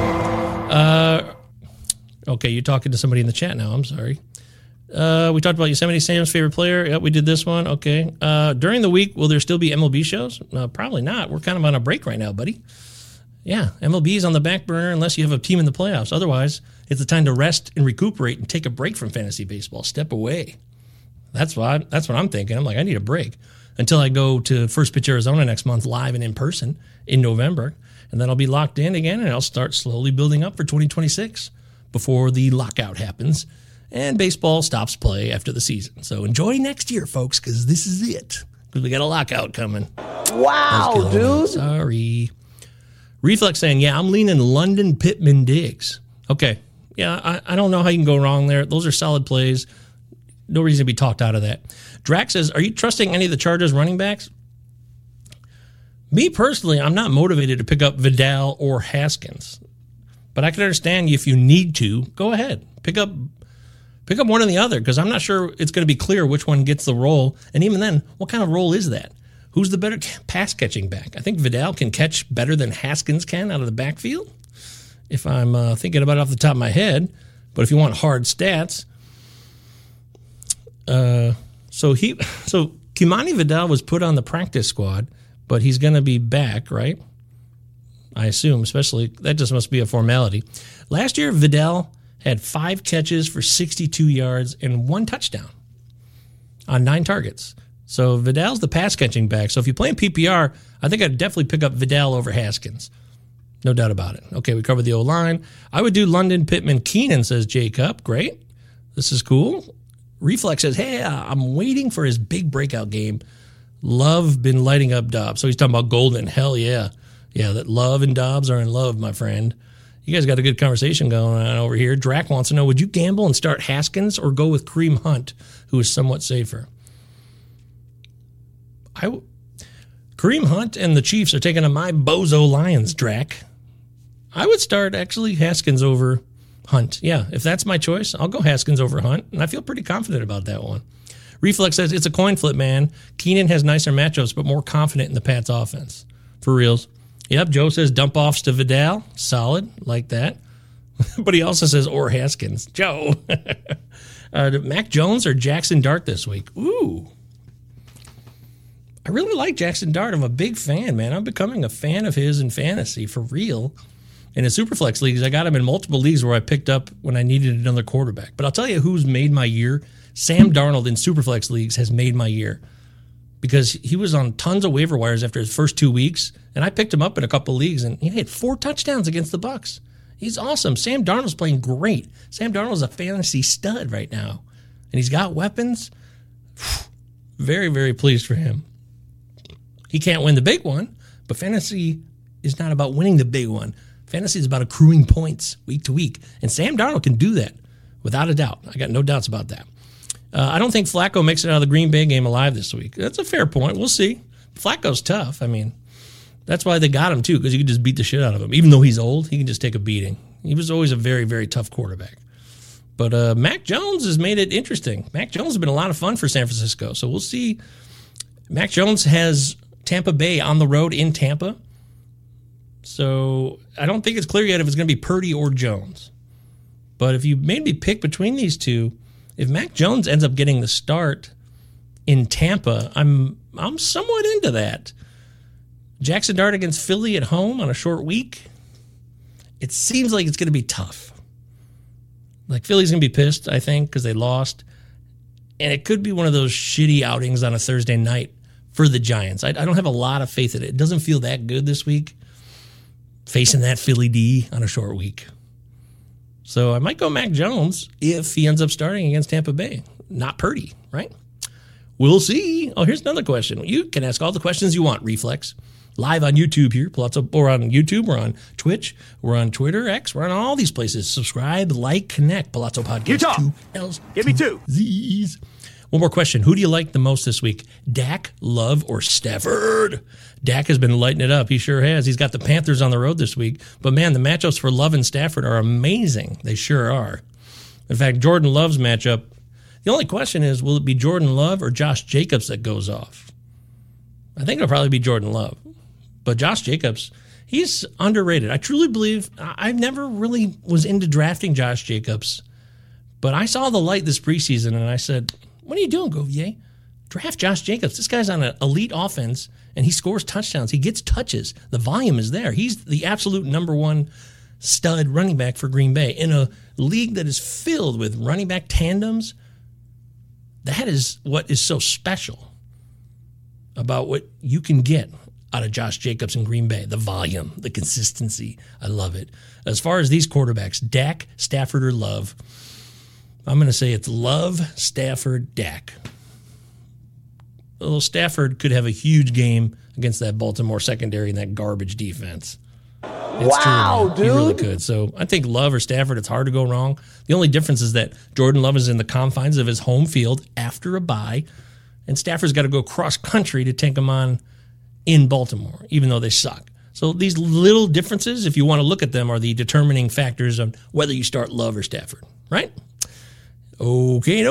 Okay, you're talking to somebody in the chat now. I'm sorry. We talked about Yosemite Sam's favorite player. Yep, we did this one. Okay. During the week, will there still be MLB shows? Probably not. We're kind of on a break right now, buddy. Yeah, MLB is on the back burner unless you have a team in the playoffs. Otherwise, it's the time to rest and recuperate and take a break from fantasy baseball. Step away. That's what I'm thinking. I'm like, I need a break until I go to First Pitch Arizona next month live and in person in November. And then I'll be locked in again, and I'll start slowly building up for 2026 before the lockout happens and baseball stops play after the season. So enjoy next year, folks, because this is it. Because we got a lockout coming. Wow, dude. Sorry. Reflex saying, yeah, I'm leaning London Pittman Diggs. Okay. Yeah, I don't know how you can go wrong there. Those are solid plays. No reason to be talked out of that. Drax says, are you trusting any of the Chargers running backs? Me personally, I'm not motivated to pick up Vidal or Haskins. But I can understand if you need to, go ahead. Pick up one or the other, because I'm not sure it's going to be clear which one gets the role. And even then, what kind of role is that? Who's the better pass-catching back? I think Vidal can catch better than Haskins can out of the backfield, if I'm thinking about it off the top of my head. But if you want hard stats, so Kimani Vidal was put on the practice squad, but he's going to be back, right? I assume, especially, that just must be a formality. Last year, Vidal had 5 catches for 62 yards and 1 touchdown on 9 targets. So Vidal's the pass-catching back. So if you play in PPR, I think I'd definitely pick up Vidal over Haskins. No doubt about it. Okay, we covered the O-line. I would do London, Pittman, Keenan, says Jacob. Great. This is cool. Reflex says, hey, I'm waiting for his big breakout game. Love been lighting up Dobbs. So he's talking about Golden. Hell yeah. Yeah, that Love and Dobbs are in love, my friend. You guys got a good conversation going on over here. Drac wants to know, would you gamble and start Haskins or go with Kareem Hunt, who is somewhat safer? Kareem Hunt and the Chiefs are taking on my Bozo Lions, Drac. I would start, actually, Haskins over Hunt. Yeah, if that's my choice, I'll go Haskins over Hunt, and I feel pretty confident about that one. Reflex says, it's a coin flip, man. Keenan has nicer matchups, but more confident in the Pats offense. For reals. Yep, Joe says dump offs to Vidal. Solid, like that. But he also says, or Haskins. Joe. Mac Jones or Jackson Dart this week? Ooh. I really like Jackson Dart. I'm a big fan, man. I'm becoming a fan of his in fantasy, for real. In the Superflex leagues, I got him in multiple leagues where I picked up when I needed another quarterback. But I'll tell you who's made my year. Sam Darnold in Superflex leagues has made my year. Because he was on tons of waiver wires after his first 2 weeks, and I picked him up in a couple of leagues, and he had 4 touchdowns against the Bucs. He's awesome. Sam Darnold's playing great. Sam Darnold's a fantasy stud right now, and he's got weapons. Very, very pleased for him. He can't win the big one, but fantasy is not about winning the big one. Fantasy is about accruing points week to week, and Sam Darnold can do that without a doubt. I got no doubts about that. I don't think Flacco makes it out of the Green Bay game alive this week. That's a fair point. We'll see. Flacco's tough. I mean, that's why they got him, too, because you can just beat the shit out of him. Even though he's old, he can just take a beating. He was always a very, very tough quarterback. But Mac Jones has made it interesting. Mac Jones has been a lot of fun for San Francisco, so we'll see. Mac Jones has Tampa Bay on the road in Tampa. So I don't think it's clear yet if it's going to be Purdy or Jones. But if you made me pick between these two, if Mac Jones ends up getting the start in Tampa, I'm somewhat into that. Jackson Dart against Philly at home on a short week. It seems like it's going to be tough. Like Philly's going to be pissed, I think, because they lost. And it could be one of those shitty outings on a Thursday night for the Giants. I don't have a lot of faith in it. It doesn't feel that good this week, facing that Philly D on a short week. So I might go Mac Jones if he ends up starting against Tampa Bay. Not Purdy, right? We'll see. Oh, here's another question. You can ask all the questions you want, Reflex. Live on YouTube here. We're on YouTube. We're on Twitch. We're on Twitter, X. We're on all these places. Subscribe, like, connect. Palazzo Podcast. Utah. 2 L's. Give me 2 Z's. One more question. Who do you like the most this week? Dak, Love, or Stafford? Dak has been lighting it up. He sure has. He's got the Panthers on the road this week. But, man, the matchups for Love and Stafford are amazing. They sure are. In fact, Jordan Love's matchup, the only question is, will it be Jordan Love or Josh Jacobs that goes off? I think it'll probably be Jordan Love. But Josh Jacobs, he's underrated. I truly believe I never really was into drafting Josh Jacobs. But I saw the light this preseason, and I said, what are you doing, Govier? Draft Josh Jacobs. This guy's on an elite offense, and he scores touchdowns. He gets touches. The volume is there. He's the absolute number one stud running back for Green Bay. In a league that is filled with running back tandems, that is what is so special about what you can get out of Josh Jacobs in Green Bay. The volume, the consistency. I love it. As far as these quarterbacks, Dak, Stafford, or Love, I'm going to say it's Love, Stafford, Dak. Although Stafford could have a huge game against that Baltimore secondary and that garbage defense. It's wow, true, dude. He really could. So I think Love or Stafford, it's hard to go wrong. The only difference is that Jordan Love is in the confines of his home field after a bye, and Stafford's got to go cross-country to take him on in Baltimore, even though they suck. So these little differences, if you want to look at them, are the determining factors of whether you start Love or Stafford, right? Okay.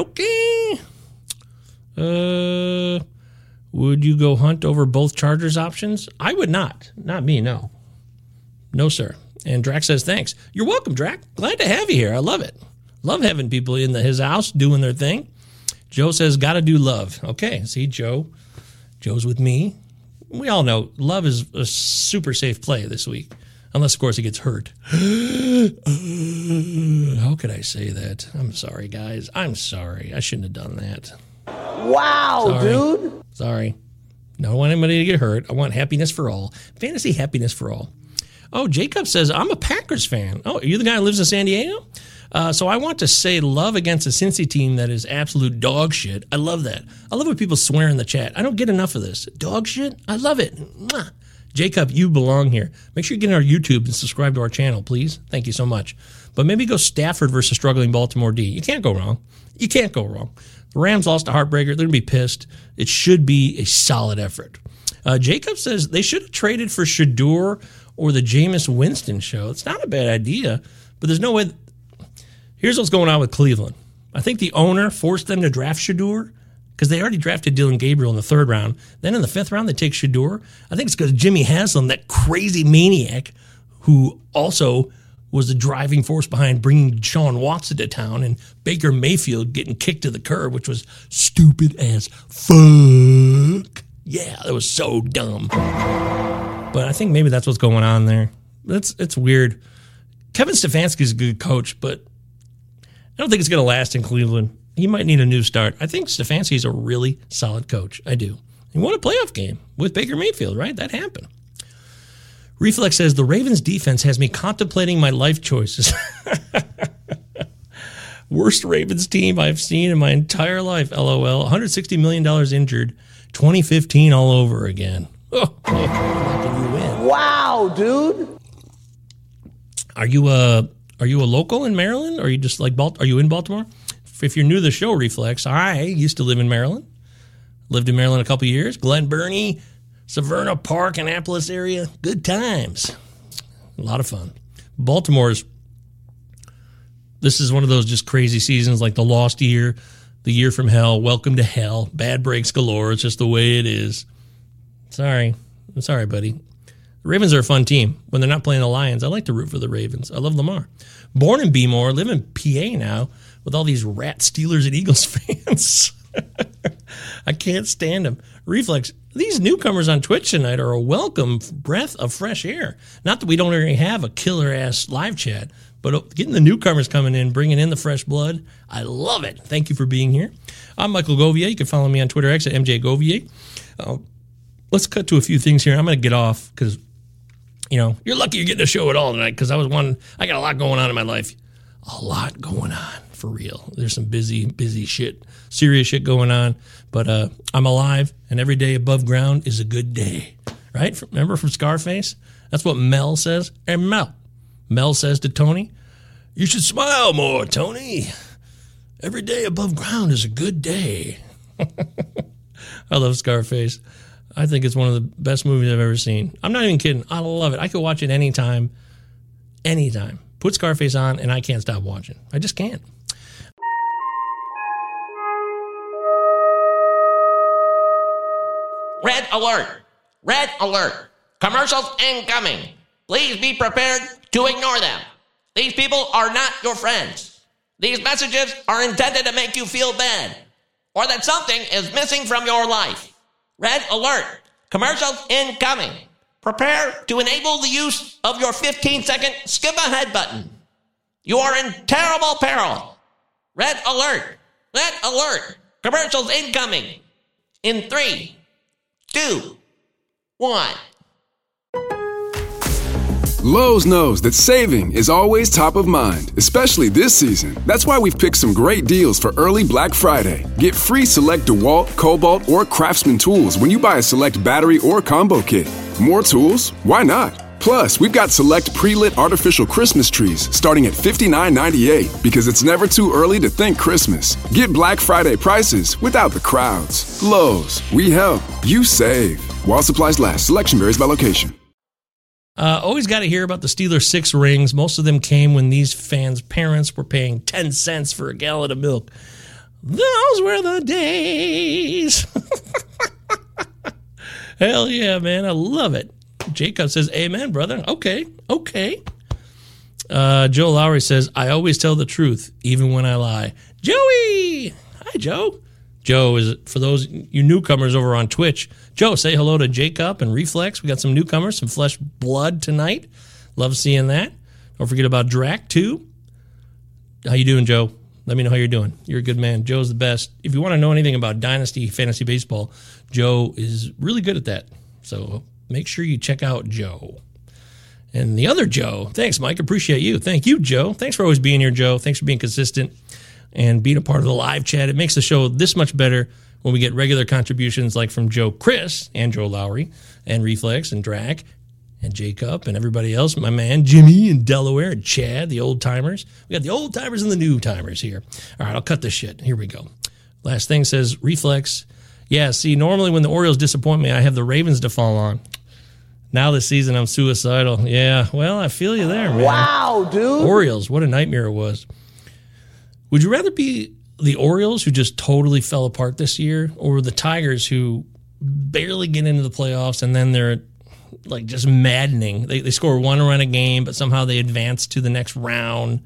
Would you go Hunt over both Chargers options? I would not. Not me, no. No, sir. And Drac says, thanks. You're welcome, Drac. Glad to have you here. I love it. Love having people in his house doing their thing. Joe says, got to do Love. Okay, see, Joe's with me. We all know Love is a super safe play this week. Unless, of course, he gets hurt. How could I say that? I'm sorry, guys. I'm sorry. I shouldn't have done that. Wow, dude. Sorry. I don't want anybody to get hurt. I want happiness for all. Fantasy happiness for all. Oh, Jacob says, I'm a Packers fan. Oh, are you the guy who lives in San Diego? So I want to say Love against a Cincy team that is absolute dog shit. I love that. I love when people swear in the chat. I don't get enough of this. Dog shit? I love it. Mwah. Jacob, you belong here. Make sure you get on our YouTube and subscribe to our channel, please. Thank you so much. But maybe go Stafford versus struggling Baltimore D. You can't go wrong. You can't go wrong. The Rams lost a heartbreaker. They're going to be pissed. It should be a solid effort. Jacob says they should have traded for Shador or the Jameis Winston show. It's not a bad idea, but there's no way. Here's what's going on with Cleveland. I think the owner forced them to draft Shador because they already drafted Dylan Gabriel in the 3rd round. Then in the 5th round, they take Shador. I think it's because Jimmy Haslam, that crazy maniac who also was the driving force behind bringing Sean Watson to town and Baker Mayfield getting kicked to the curb, which was stupid as fuck. Yeah, that was so dumb. But I think maybe that's what's going on there. It's weird. Kevin Stefanski's a good coach, but I don't think it's going to last in Cleveland. He might need a new start. I think Stefanski's a really solid coach. I do. He won a playoff game with Baker Mayfield, right? That happened. Reflex says, the Ravens defense has me contemplating my life choices. Worst Ravens team I've seen in my entire life, LOL. $160 million injured. 2015 all over again. How can you win? Wow, dude. Are you a local in Maryland? Or are you just like are you in Baltimore? If you're new to the show, Reflex, I used to live in Maryland. Lived in Maryland a couple years. Glen Burnie, Severna Park, Annapolis area. Good times. A lot of fun. This is one of those just crazy seasons like the Lost Year, the Year from Hell, Welcome to Hell, bad breaks galore. It's just the way it is. Sorry. I'm sorry, buddy. The Ravens are a fun team. When they're not playing the Lions, I like to root for the Ravens. I love Lamar. Born in B-More, live in PA now with all these rat Steelers and Eagles fans. I can't stand them. Reflex, these newcomers on Twitch tonight are a welcome breath of fresh air. Not that we don't already have a killer-ass live chat, but getting the newcomers coming in, bringing in the fresh blood, I love it. Thank you for being here. I'm Michael Govier. You can follow me on Twitter X at MJGovier. Let's cut to a few things here. I'm going to get off because, you're lucky you're getting a show at all tonight because I got a lot going on in my life. A lot going on, for real. There's some busy shit, serious shit going on. But I'm alive, and every day above ground is a good day. Right? Remember from Scarface? That's what Mel says. Hey, Mel says to Tony, you should smile more, Tony. Every day above ground is a good day. I love Scarface. I think it's one of the best movies I've ever seen. I'm not even kidding. I love it. I could watch it anytime. Anytime. Put Scarface on and I can't stop watching. I just can't. Red alert! Red alert! Commercials incoming! Please be prepared to ignore them. These people are not your friends. These messages are intended to make you feel bad, or that something is missing from your life. Red alert! Commercials incoming. Prepare to enable the use of your 15-second skip ahead button. You are in terrible peril. Red alert! Red alert! Commercials incoming. In 3, 2, 1. Lowe's knows that saving is always top of mind, especially this season. That's why we've picked some great deals for early Black Friday. Get free select DeWalt, Cobalt, or Craftsman tools when you buy a select battery or combo kit. More tools? Why not? Plus, we've got select pre-lit artificial Christmas trees starting at $59.98 because it's never too early to think Christmas. Get Black Friday prices without the crowds. Lowe's, we help, you save. While supplies last, selection varies by location. Always got to hear about the Steelers 6 rings. Most of them came when these fans' parents were paying 10 cents for a gallon of milk. Those were the days. Hell yeah, man. I love it. Jacob says, amen, brother. Okay. Joe Lowry says, I always tell the truth, even when I lie. Joey! Hi, Joe. Joe is, for those you newcomers over on Twitch, Joe, say hello to Jacob and Reflex. We got some newcomers, some flesh blood tonight. Love seeing that. Don't forget about Drac, too. How you doing, Joe? Let me know how you're doing. You're a good man. Joe's the best. If you want to know anything about Dynasty Fantasy Baseball, Joe is really good at that. So make sure you check out Joe. And the other Joe, thanks, Mike. Appreciate you. Thank you, Joe. Thanks for always being here, Joe. Thanks for being consistent and being a part of the live chat. It makes the show this much better when we get regular contributions like from Joe Chris and Joe Lowry and Reflex and Drac and Jacob and everybody else, my man Jimmy and Delaware and Chad, the old timers. We got the old timers and the new timers here. All right, I'll cut this shit. Here we go. Last thing says Reflex. Yeah, see, normally when the Orioles disappoint me, I have the Ravens to fall on. Now this season, I'm suicidal. Yeah, well, I feel you there, man. Wow, dude. Orioles, what a nightmare it was. Would you rather be the Orioles, who just totally fell apart this year, or the Tigers, who barely get into the playoffs and then they're like just maddening? They score one run a game, but somehow they advance to the next round,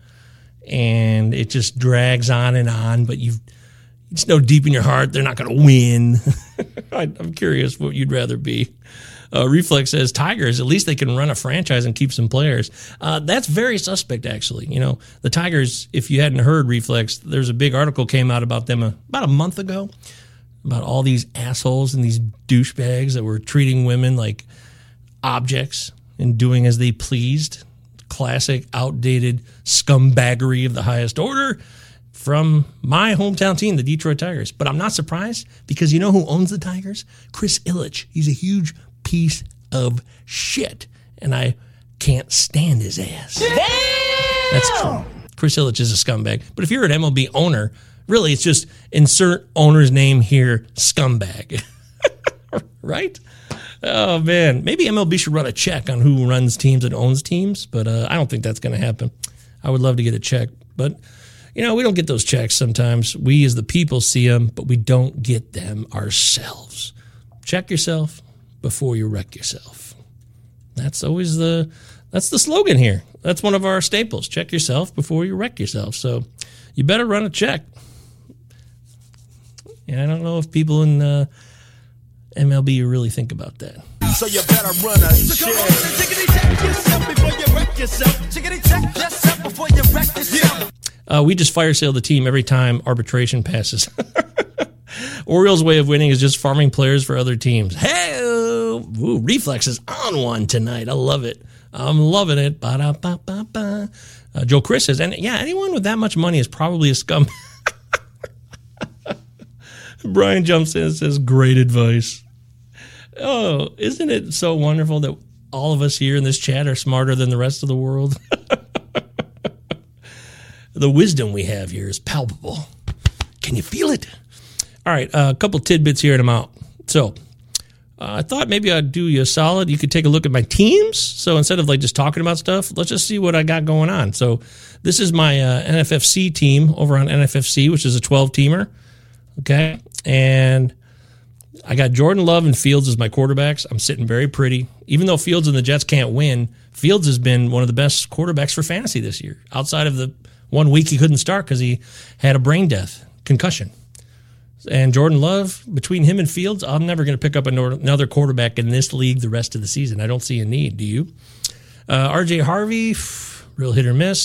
and it just drags on, but you just know deep in your heart they're not going to win. I'm curious what you'd rather be. Reflex says, Tigers, at least they can run a franchise and keep some players. That's very suspect, actually. You know, the Tigers, if you hadn't heard, Reflex, there's a big article came out about them about a month ago, about all these assholes and these douchebags that were treating women like objects and doing as they pleased. Classic, outdated scumbaggery of the highest order from my hometown team, the Detroit Tigers. But I'm not surprised, because you know who owns the Tigers? Chris Ilitch. He's a huge piece of shit, and I can't stand his ass. Damn! That's true. Chris Ilitch is a scumbag. But if you're an MLB owner, really, it's just insert owner's name here, scumbag. Right? Oh, man. Maybe MLB should run a check on who runs teams and owns teams, but I don't think that's going to happen. I would love to get a check, but you know, we don't get those checks sometimes. We as the people see them, but we don't get them ourselves. Check yourself before you wreck yourself. That's always that's the slogan here. That's one of our staples. Check yourself before you wreck yourself. So you better run a check. And I don't know if people in MLB really think about that. So you better run a check. Check yourself before you wreck yourself. Check yourself before you wreck yourself. We just fire sale the team every time arbitration passes. Orioles' way of winning is just farming players for other teams. Hey, Reflex is on one tonight. I love it. I'm loving it. Ba-da-ba-ba-ba. Joe Chris says, and yeah, anyone with that much money is probably a scum. Brian jumps in and says, great advice. Oh, isn't it so wonderful that all of us here in this chat are smarter than the rest of the world? The wisdom we have here is palpable. Can you feel it? All right, a couple tidbits here and I'm out. So I thought maybe I'd do you a solid. You could take a look at my teams. So instead of like just talking about stuff, let's just see what I got going on. So this is my NFFC team over on NFFC, which is a 12-teamer. Okay, and I got Jordan Love and Fields as my quarterbacks. I'm sitting very pretty. Even though Fields and the Jets can't win, Fields has been one of the best quarterbacks for fantasy this year, outside of the 1 week he couldn't start because he had a brain death, concussion. And Jordan Love, between him and Fields, I'm never going to pick up another quarterback in this league the rest of the season. I don't see a need. Do you? RJ Harvey, real hit or miss.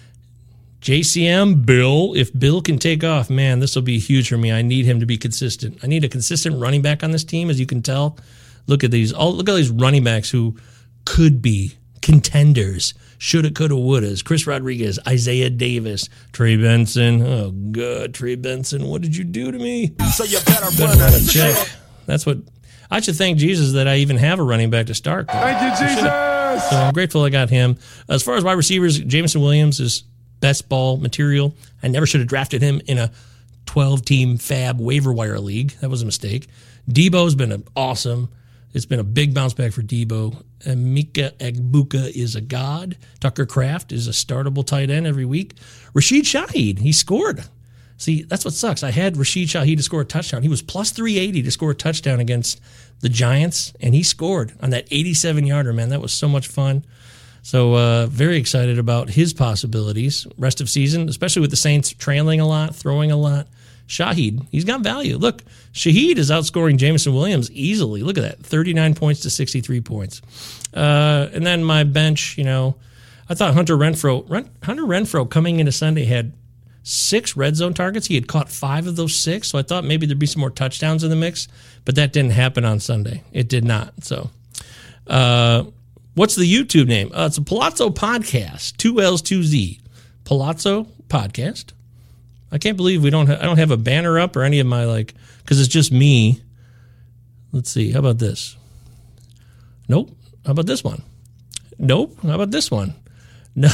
JCM, Bill. If Bill can take off, man, this will be huge for me. I need him to be consistent. I need a consistent running back on this team, as you can tell. Look at these. Look at these running backs who could be contenders. Shoulda, coulda, wouldas. Chris Rodriguez, Isaiah Davis, Trey Benson. Oh, God, Trey Benson, what did you do to me? So you better run a check. That's what I should thank Jesus that I even have a running back to start. Thank you, Jesus. So I'm grateful I got him. As far as wide receivers, Jameson Williams is best ball material. I never should have drafted him in a 12-team fab waiver wire league. That was a mistake. Debo's been awesome. It's been a big bounce back for Debo. Mika Egbuka is a god. Tucker Kraft is a startable tight end every week. Rashid Shaheed, he scored. See, that's what sucks. I had Rashid Shaheed to score a touchdown. He was plus 380 to score a touchdown against the Giants, and he scored on that 87-yarder, man. That was so much fun. So very excited about his possibilities rest of season, especially with the Saints trailing a lot, throwing a lot. Shaheed, he's got value. Look, Shaheed is outscoring Jameson Williams easily. Look at that, 39 points to 63 points. And then my bench, I thought Hunter Renfrow coming into Sunday had 6 red zone targets. He had caught 5 of those 6, so I thought maybe there'd be some more touchdowns in the mix, but that didn't happen on Sunday. It did not. So what's the YouTube name? It's a Palazzo Podcast, 2 L's, 2 Z. Palazzo Podcast. I can't believe I don't have a banner up or any of my because it's just me. Let's see. How about this? Nope. How about this one? Nope. How about this one? No.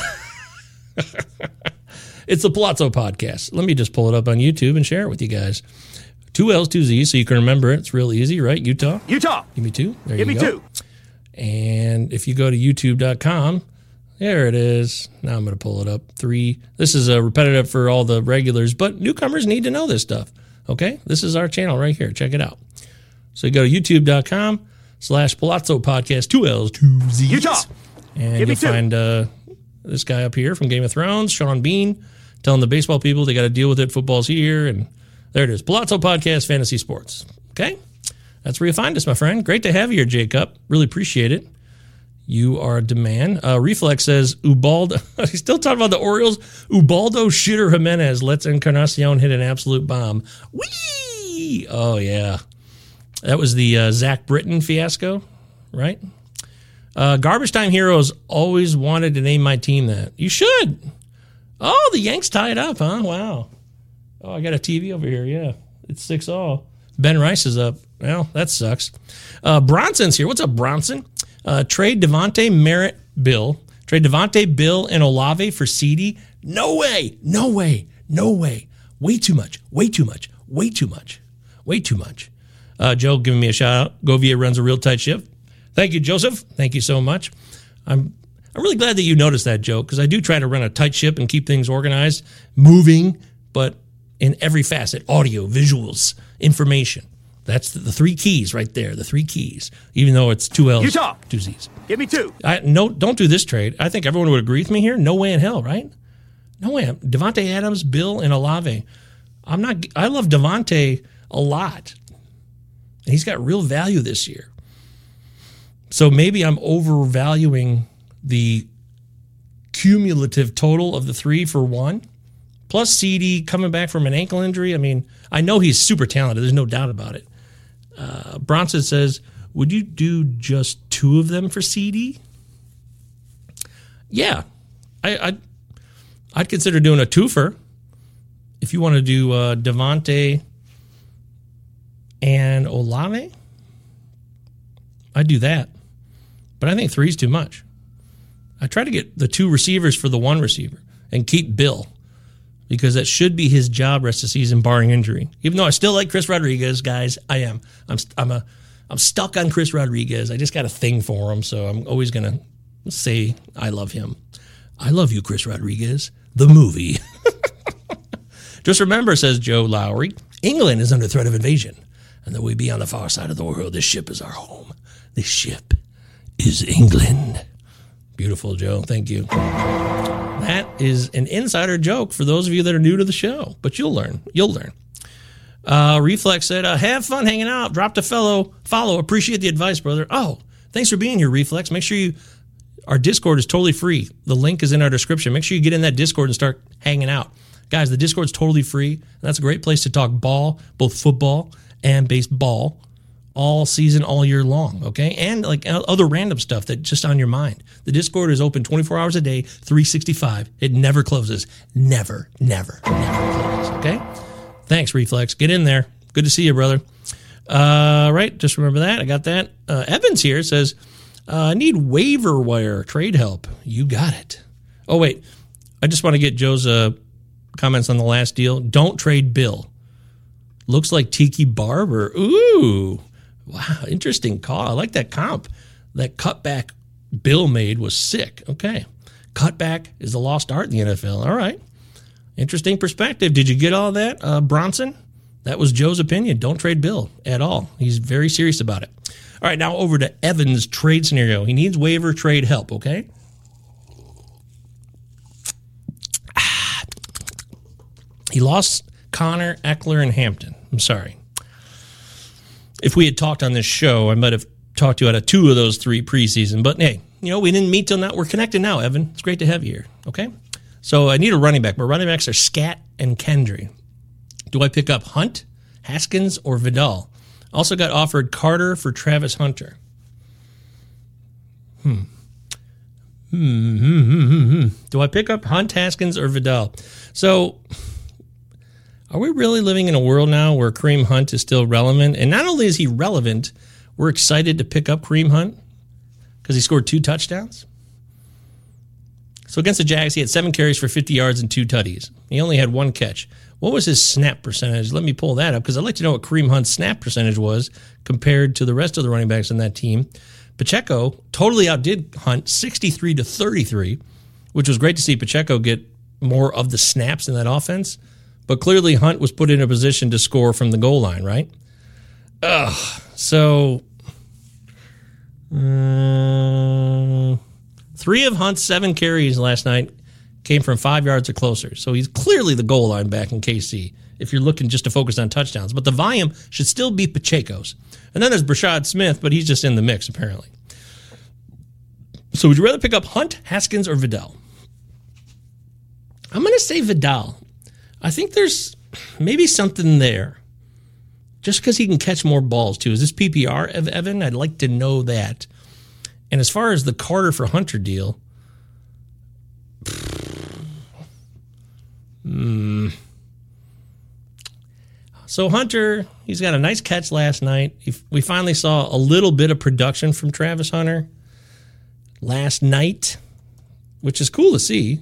It's the Palazzo Podcast. Let me just pull it up on YouTube and share it with you guys. 2 L's, 2 Z's, so you can remember it. It's real easy, right? Utah. Give me 2. There Give you me go. 2. And if you go to youtube.com, there it is. Now I'm going to pull it up. 3. This is repetitive for all the regulars, but newcomers need to know this stuff. Okay? This is our channel right here. Check it out. So you go to youtube.com/Palazzo Podcast, 2 L's, 2 Z's. Utah. And Give me you'll 2. find this guy up here from Game of Thrones, Sean Bean, telling the baseball people they got to deal with it. Football's here. And there it is. Palazzo Podcast, Fantasy Sports. Okay? That's where you find us, my friend. Great to have you here, Jacob. Really appreciate it. You are a demand. Reflex says, Ubaldo. He's still talking about the Orioles. Ubaldo Shitter Jimenez lets Encarnacion hit an absolute bomb. Whee! Oh, yeah. That was the Zach Britton fiasco, right? Garbage Time Heroes always wanted to name my team that. You should. Oh, the Yanks tied up, huh? Wow. Oh, I got a TV over here. Yeah. It's 6-all. Ben Rice is up. Well, that sucks. Bronson's here. What's up, Bronson? Trade Devontae, Merritt, Bill. Trade Devontae, Bill, and Olave for CD. No way. No way. No way. Way too much. Way too much. Way too much. Way too much. Joe giving me a shout out. Govia runs a real tight ship. Thank you, Joseph. Thank you so much. I'm really glad that you noticed that, Joe, because I do try to run a tight ship and keep things organized, moving, but in every facet, audio, visuals, information. That's the 3 keys right there, the 3 keys, even though it's 2 L's, Utah. 2 Z's. Give me 2. No, don't do this trade. I think everyone would agree with me here. No way in hell, right? No way. Devontae Adams, Bill, and Olave. I love Devontae a lot. And he's got real value this year. So maybe I'm overvaluing the cumulative total of the 3 for 1. Plus CD coming back from an ankle injury. I mean, I know he's super talented. There's no doubt about it. Bronson says, would you do just 2 of them for CD? Yeah. I'd consider doing a twofer. If you want to do Devontae and Olave, I'd do that. But I think 3 is too much. I try to get the 2 receivers for the 1 receiver and keep Bill. because that should be his job rest of the season, barring injury. Even though I still like Chris Rodriguez, guys, I am. I'm stuck on Chris Rodriguez. I just got a thing for him, so I'm always going to say I love him. I love you, Chris Rodriguez. The movie. Just remember, says Joe Lowry, England is under threat of invasion. And though we be on the far side of the world, this ship is our home. This ship is England. Beautiful, Joe. Thank you. That is an insider joke for those of you that are new to the show, but you'll learn. You'll learn. Reflex said, have fun hanging out. Dropped a follow. Appreciate the advice, brother. Oh, thanks for being here, Reflex. Make sure our Discord is totally free. The link is in our description. Make sure you get in that Discord and start hanging out. Guys, the Discord's totally free. And that's a great place to talk ball, both football and baseball, all season, all year long, okay? And like other random stuff that's just on your mind. The Discord is open 24 hours a day, 365. It never closes. Never closes, okay? Thanks, Reflex. Get in there. Good to see you, brother. Right, just remember that. I got that. Evans here says, I need waiver wire trade help. You got it. Oh, wait. I just want to get Joe's comments on the last deal. Don't trade Bill. Looks like Tiki Barber. Ooh. Wow, interesting call. I like that comp. That cutback Bill made was sick. Okay. Cutback is the lost art in the NFL. All right. Interesting perspective. Did you get all that, Bronson? That was Joe's opinion. Don't trade Bill at all. He's very serious about it. All right, now over to Evan's trade scenario. He needs waiver trade help, okay? He lost Connor, Eckler, and Hampton. I'm sorry. If we had talked on this show, I might have talked to you out of 2 of those 3 preseason. But, hey, we didn't meet till now. We're connected now, Evan. It's great to have you here, okay? So I need a running back. My running backs are Scat and Kendry. Do I pick up Hunt, Haskins, or Vidal? Also got offered Carter for Travis Hunter. Do I pick up Hunt, Haskins, or Vidal? So, are we really living in a world now where Kareem Hunt is still relevant? And not only is he relevant, we're excited to pick up Kareem Hunt because he scored 2 touchdowns. So against the Jags, he had 7 carries for 50 yards and 2 tutties. He only had 1 catch. What was his snap percentage? Let me pull that up because I'd like to know what Kareem Hunt's snap percentage was compared to the rest of the running backs on that team. Pacheco totally outdid Hunt 63-33, which was great to see Pacheco get more of the snaps in that offense. But clearly Hunt was put in a position to score from the goal line, right? So 3 of Hunt's 7 carries last night came from 5 yards or closer. So he's clearly the goal line back in KC if you're looking just to focus on touchdowns. But the volume should still be Pacheco's. And then there's Brashad Smith, but he's just in the mix apparently. So would you rather pick up Hunt, Haskins, or Vidal? I'm going to say Vidal. I think there's maybe something there. Just because he can catch more balls, too. Is this PPR, Evan? I'd like to know that. And as far as the Carter for Hunter deal, so Hunter, he's got a nice catch last night. We finally saw a little bit of production from Travis Hunter last night, which is cool to see.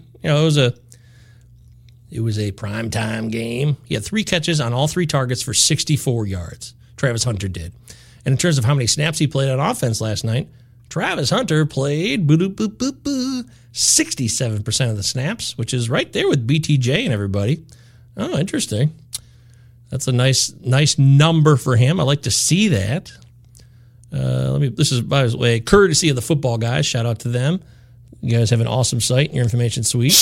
It was a primetime game. He had 3 catches on all 3 targets for 64 yards. Travis Hunter did. And in terms of how many snaps he played on offense last night, Travis Hunter played 67% of the snaps, which is right there with BTJ and everybody. Oh, interesting. That's a nice number for him. I like to see that. This is, by the way, courtesy of the Football Guys. Shout out to them. You guys have an awesome site and your information's sweet.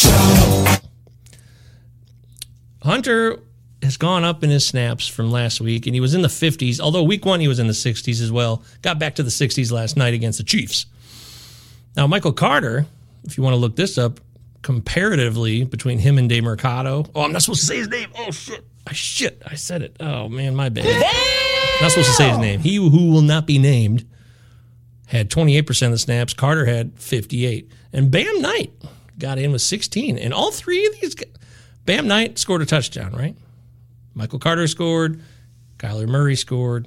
Hunter has gone up in his snaps from last week, and he was in the 50s, although week 1 he was in the 60s as well. Got back to the 60s last night against the Chiefs. Now, Michael Carter, if you want to look this up, comparatively between him and DeMercado. Oh, I'm not supposed to say his name. Oh, shit. I said it. Oh, man, my bad. Damn! Not supposed to say his name. He who will not be named had 28% of the snaps. Carter had 58. And Bam Knight got in with 16. And all 3 of these guys, Bam Knight scored a touchdown, right? Michael Carter scored. Kyler Murray scored.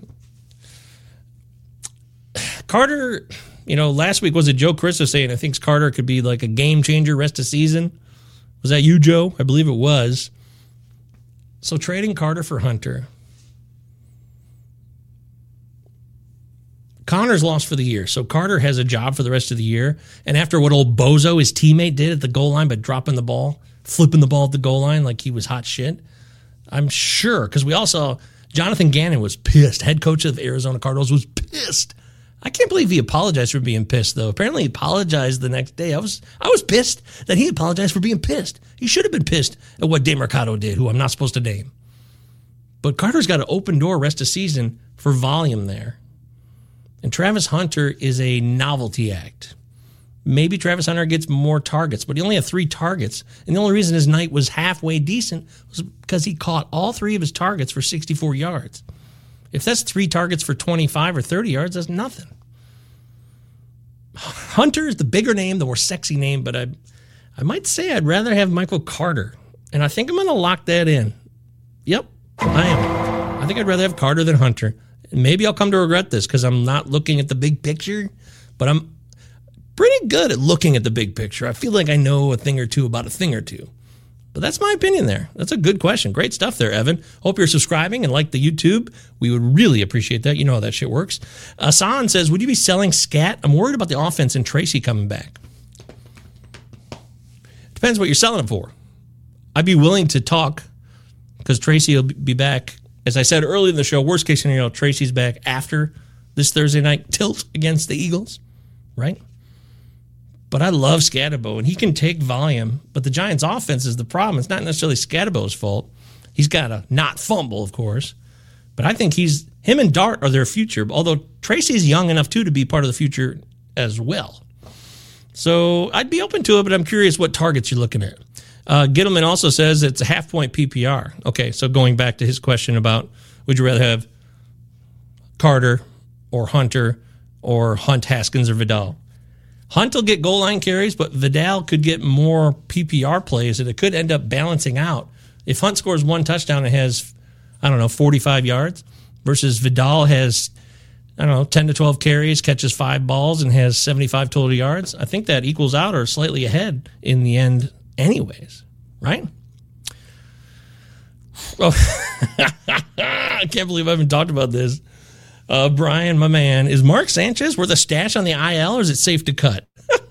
Carter, last week was it Joe Christo saying I think Carter could be like a game changer rest of season? Was that you, Joe? I believe it was. So trading Carter for Hunter. Connor's lost for the year, so Carter has a job for the rest of the year. And after what old Bozo, his teammate, did at the goal line by dropping the ball, flipping the ball at the goal line like he was hot shit, I'm sure, because we all saw Jonathan Gannon was pissed. Head coach of the Arizona Cardinals was pissed. I can't believe he apologized for being pissed, though. Apparently he apologized the next day. I was pissed that he apologized for being pissed. He should have been pissed at what Dave Mercado did, who I'm not supposed to name. But Carter's got an open door rest of season for volume there. And Travis Hunter is a novelty act. Maybe Travis Hunter gets more targets, but he only had 3 targets. And the only reason his night was halfway decent was because he caught all 3 of his targets for 64 yards. If that's 3 targets for 25 or 30 yards, that's nothing. Hunter is the bigger name, the more sexy name, but I might say I'd rather have Michael Carter. And I think I'm going to lock that in. Yep, I am. I think I'd rather have Carter than Hunter. And maybe I'll come to regret this because I'm not looking at the big picture, but I'm pretty good at looking at the big picture. I feel like I know a thing or two about a thing or two. But that's my opinion there. That's a good question. Great stuff there, Evan. Hope you're subscribing and like the YouTube. We would really appreciate that. You know how that shit works. Hassan says, would you be selling Scat? I'm worried about the offense and Tracy coming back. Depends what you're selling him for. I'd be willing to talk because Tracy will be back. As I said earlier in the show, worst case scenario, Tracy's back after this Thursday night tilt against the Eagles, right? But I love Scatterbo, and he can take volume. But the Giants' offense is the problem. It's not necessarily Scatterbo's fault. He's got to not fumble, of course. But I think him and Dart are their future, although Tracy's young enough, too, to be part of the future as well. So I'd be open to it, but I'm curious what targets you're looking at. Gittleman also says it's a half-point PPR. Okay, so going back to his question about would you rather have Carter or Hunter or Hunt, Haskins, or Vidal? Hunt will get goal line carries, but Vidal could get more PPR plays, and it could end up balancing out. If Hunt scores 1 touchdown and has, 45 yards, versus Vidal has, 10 to 12 carries, catches 5 balls, and has 75 total yards, I think that equals out or slightly ahead in the end anyways, right? Oh, I can't believe I haven't talked about this. Brian, my man, is Mark Sanchez worth a stash on the IL, or is it safe to cut?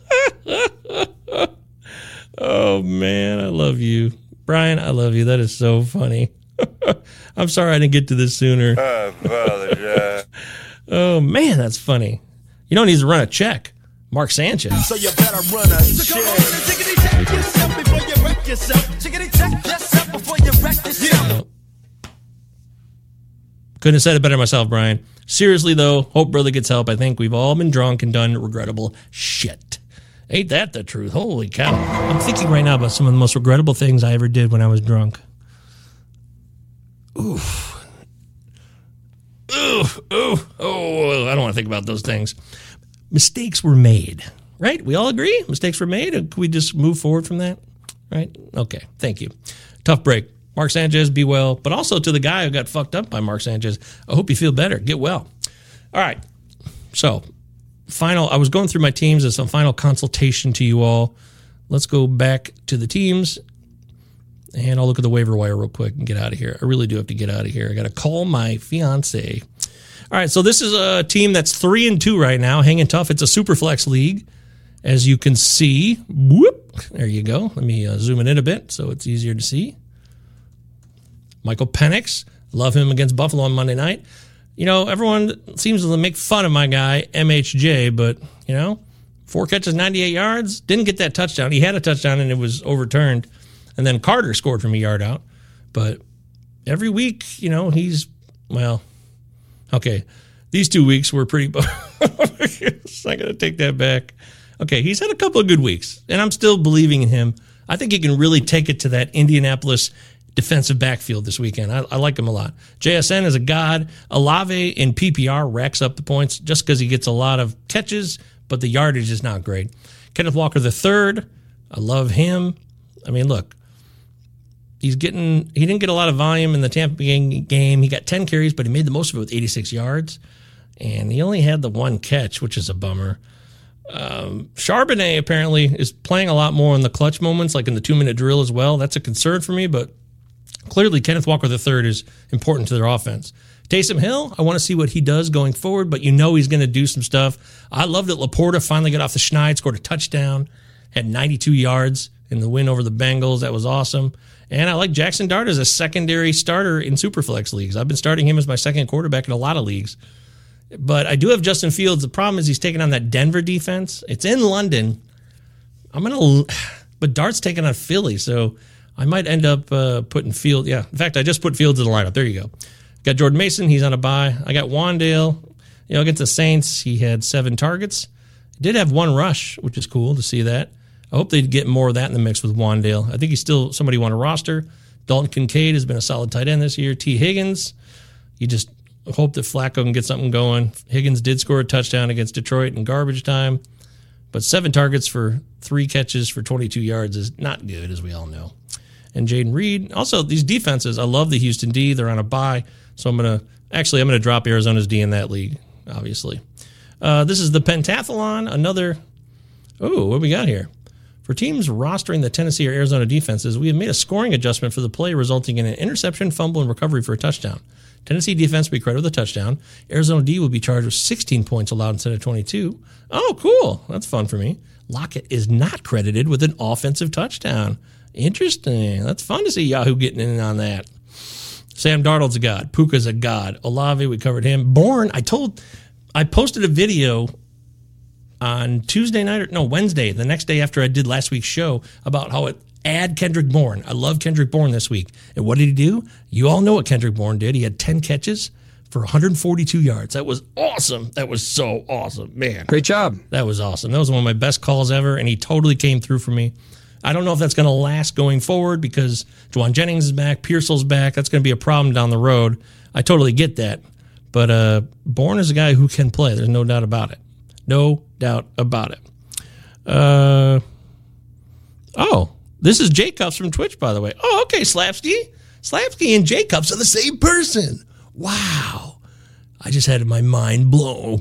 Oh, man, I love you. Brian, I love you. That is so funny. I'm sorry I didn't get to this sooner. I apologize. Oh, man, that's funny. You know, he needs to run a check. Mark Sanchez. So you better run a check. Yourself before you wreck yourself. Check yourself before you wreck yourself. Couldn't have said it better myself, Brian. Seriously, though, hope brother gets help. I think we've all been drunk and done regrettable shit. Ain't that the truth? Holy cow. I'm thinking right now about some of the most regrettable things I ever did when I was drunk. Oof. Oof. Oof. Oh, I don't want to think about those things. Mistakes were made, right? We all agree? Mistakes were made? Can we just move forward from that? Right? Okay, thank you. Tough break. Mark Sanchez, be well. But also to the guy who got fucked up by Mark Sanchez, I hope you feel better. Get well. All right. So, I was going through my teams as some final consultation to you all. Let's go back to the teams, and I'll look at the waiver wire real quick and get out of here. I really do have to get out of here. I got to call my fiance. All right, so this is a team that's 3-2 right now, hanging tough. It's a Superflex league, as you can see. Whoop, there you go. Let me zoom it in a bit so it's easier to see. Michael Penix, love him against Buffalo on Monday night. You know, everyone seems to make fun of my guy, MHJ, but, 4 catches, 98 yards, didn't get that touchdown. He had a touchdown and it was overturned. And then Carter scored from a yard out. But every week, he's, okay, these 2 weeks were pretty, I'm not going to take that back. Okay, he's had a couple of good weeks, and I'm still believing in him. I think he can really take it to that Indianapolis defensive backfield this weekend. I like him a lot. JSN is a god. Olave in PPR racks up the points just because he gets a lot of catches, but the yardage is not great. Kenneth Walker III, I love him. I mean, look, he didn't get a lot of volume in the Tampa game. He got 10 carries, but he made the most of it with 86 yards, and he only had the 1 catch, which is a bummer. Charbonnet apparently is playing a lot more in the clutch moments, like in the 2-minute drill as well. That's a concern for me, but clearly Kenneth Walker III is important to their offense. Taysom Hill, I want to see what he does going forward, but he's going to do some stuff. I love that Laporta finally got off the schneid, scored a touchdown, had 92 yards in the win over the Bengals. That was awesome. And I like Jackson Dart as a secondary starter in Superflex leagues. I've been starting him as my second quarterback in a lot of leagues. But I do have Justin Fields. The problem is he's taking on that Denver defense. It's in London. But Dart's taking on Philly, so I might end up putting Fields. Yeah, in fact, I just put Fields in the lineup. There you go. Got Jordan Mason. He's on a bye. I got Wandale. Against the Saints, he had 7 targets. Did have 1 rush, which is cool to see that. I hope they'd get more of that in the mix with Wandale. I think he's still somebody you want to roster. Dalton Kincaid has been a solid tight end this year. T. Higgins, you just hope that Flacco can get something going. Higgins did score a touchdown against Detroit in garbage time, but 7 targets for 3 catches for 22 yards is not good, as we all know. And Jaden Reed. Also, these defenses, I love the Houston D. They're on a bye, so I'm going to drop Arizona's D in that league, obviously. This is the pentathlon. What do we got here? For teams rostering the Tennessee or Arizona defenses, we have made a scoring adjustment for the play resulting in an interception, fumble, and recovery for a touchdown. Tennessee defense will be credited with a touchdown. Arizona D will be charged with 16 points allowed instead of 22. Oh, cool. That's fun for me. Lockett is not credited with an offensive touchdown. Interesting. That's fun to see Yahoo getting in on that. Sam Darnold's a god. Puka's a god. Olave, we covered him. Bourne, I posted a video on Wednesday, the next day after I did last week's show, about how it add Kendrick Bourne. I love Kendrick Bourne this week. And what did he do? You all know what Kendrick Bourne did. He had 10 catches for 142 yards. That was awesome. That was so awesome, man. Great job. That was awesome. That was one of my best calls ever, and he totally came through for me. I don't know if that's going to last going forward because Juwan Jennings is back, Pearsall's back. That's going to be a problem down the road. I totally get that. But Bourne is a guy who can play. There's no doubt about it. No doubt about it. This is Jacobs from Twitch, by the way. Oh, okay, Slapsky. Slapsky and Jacobs are the same person. Wow. I just had my mind blown.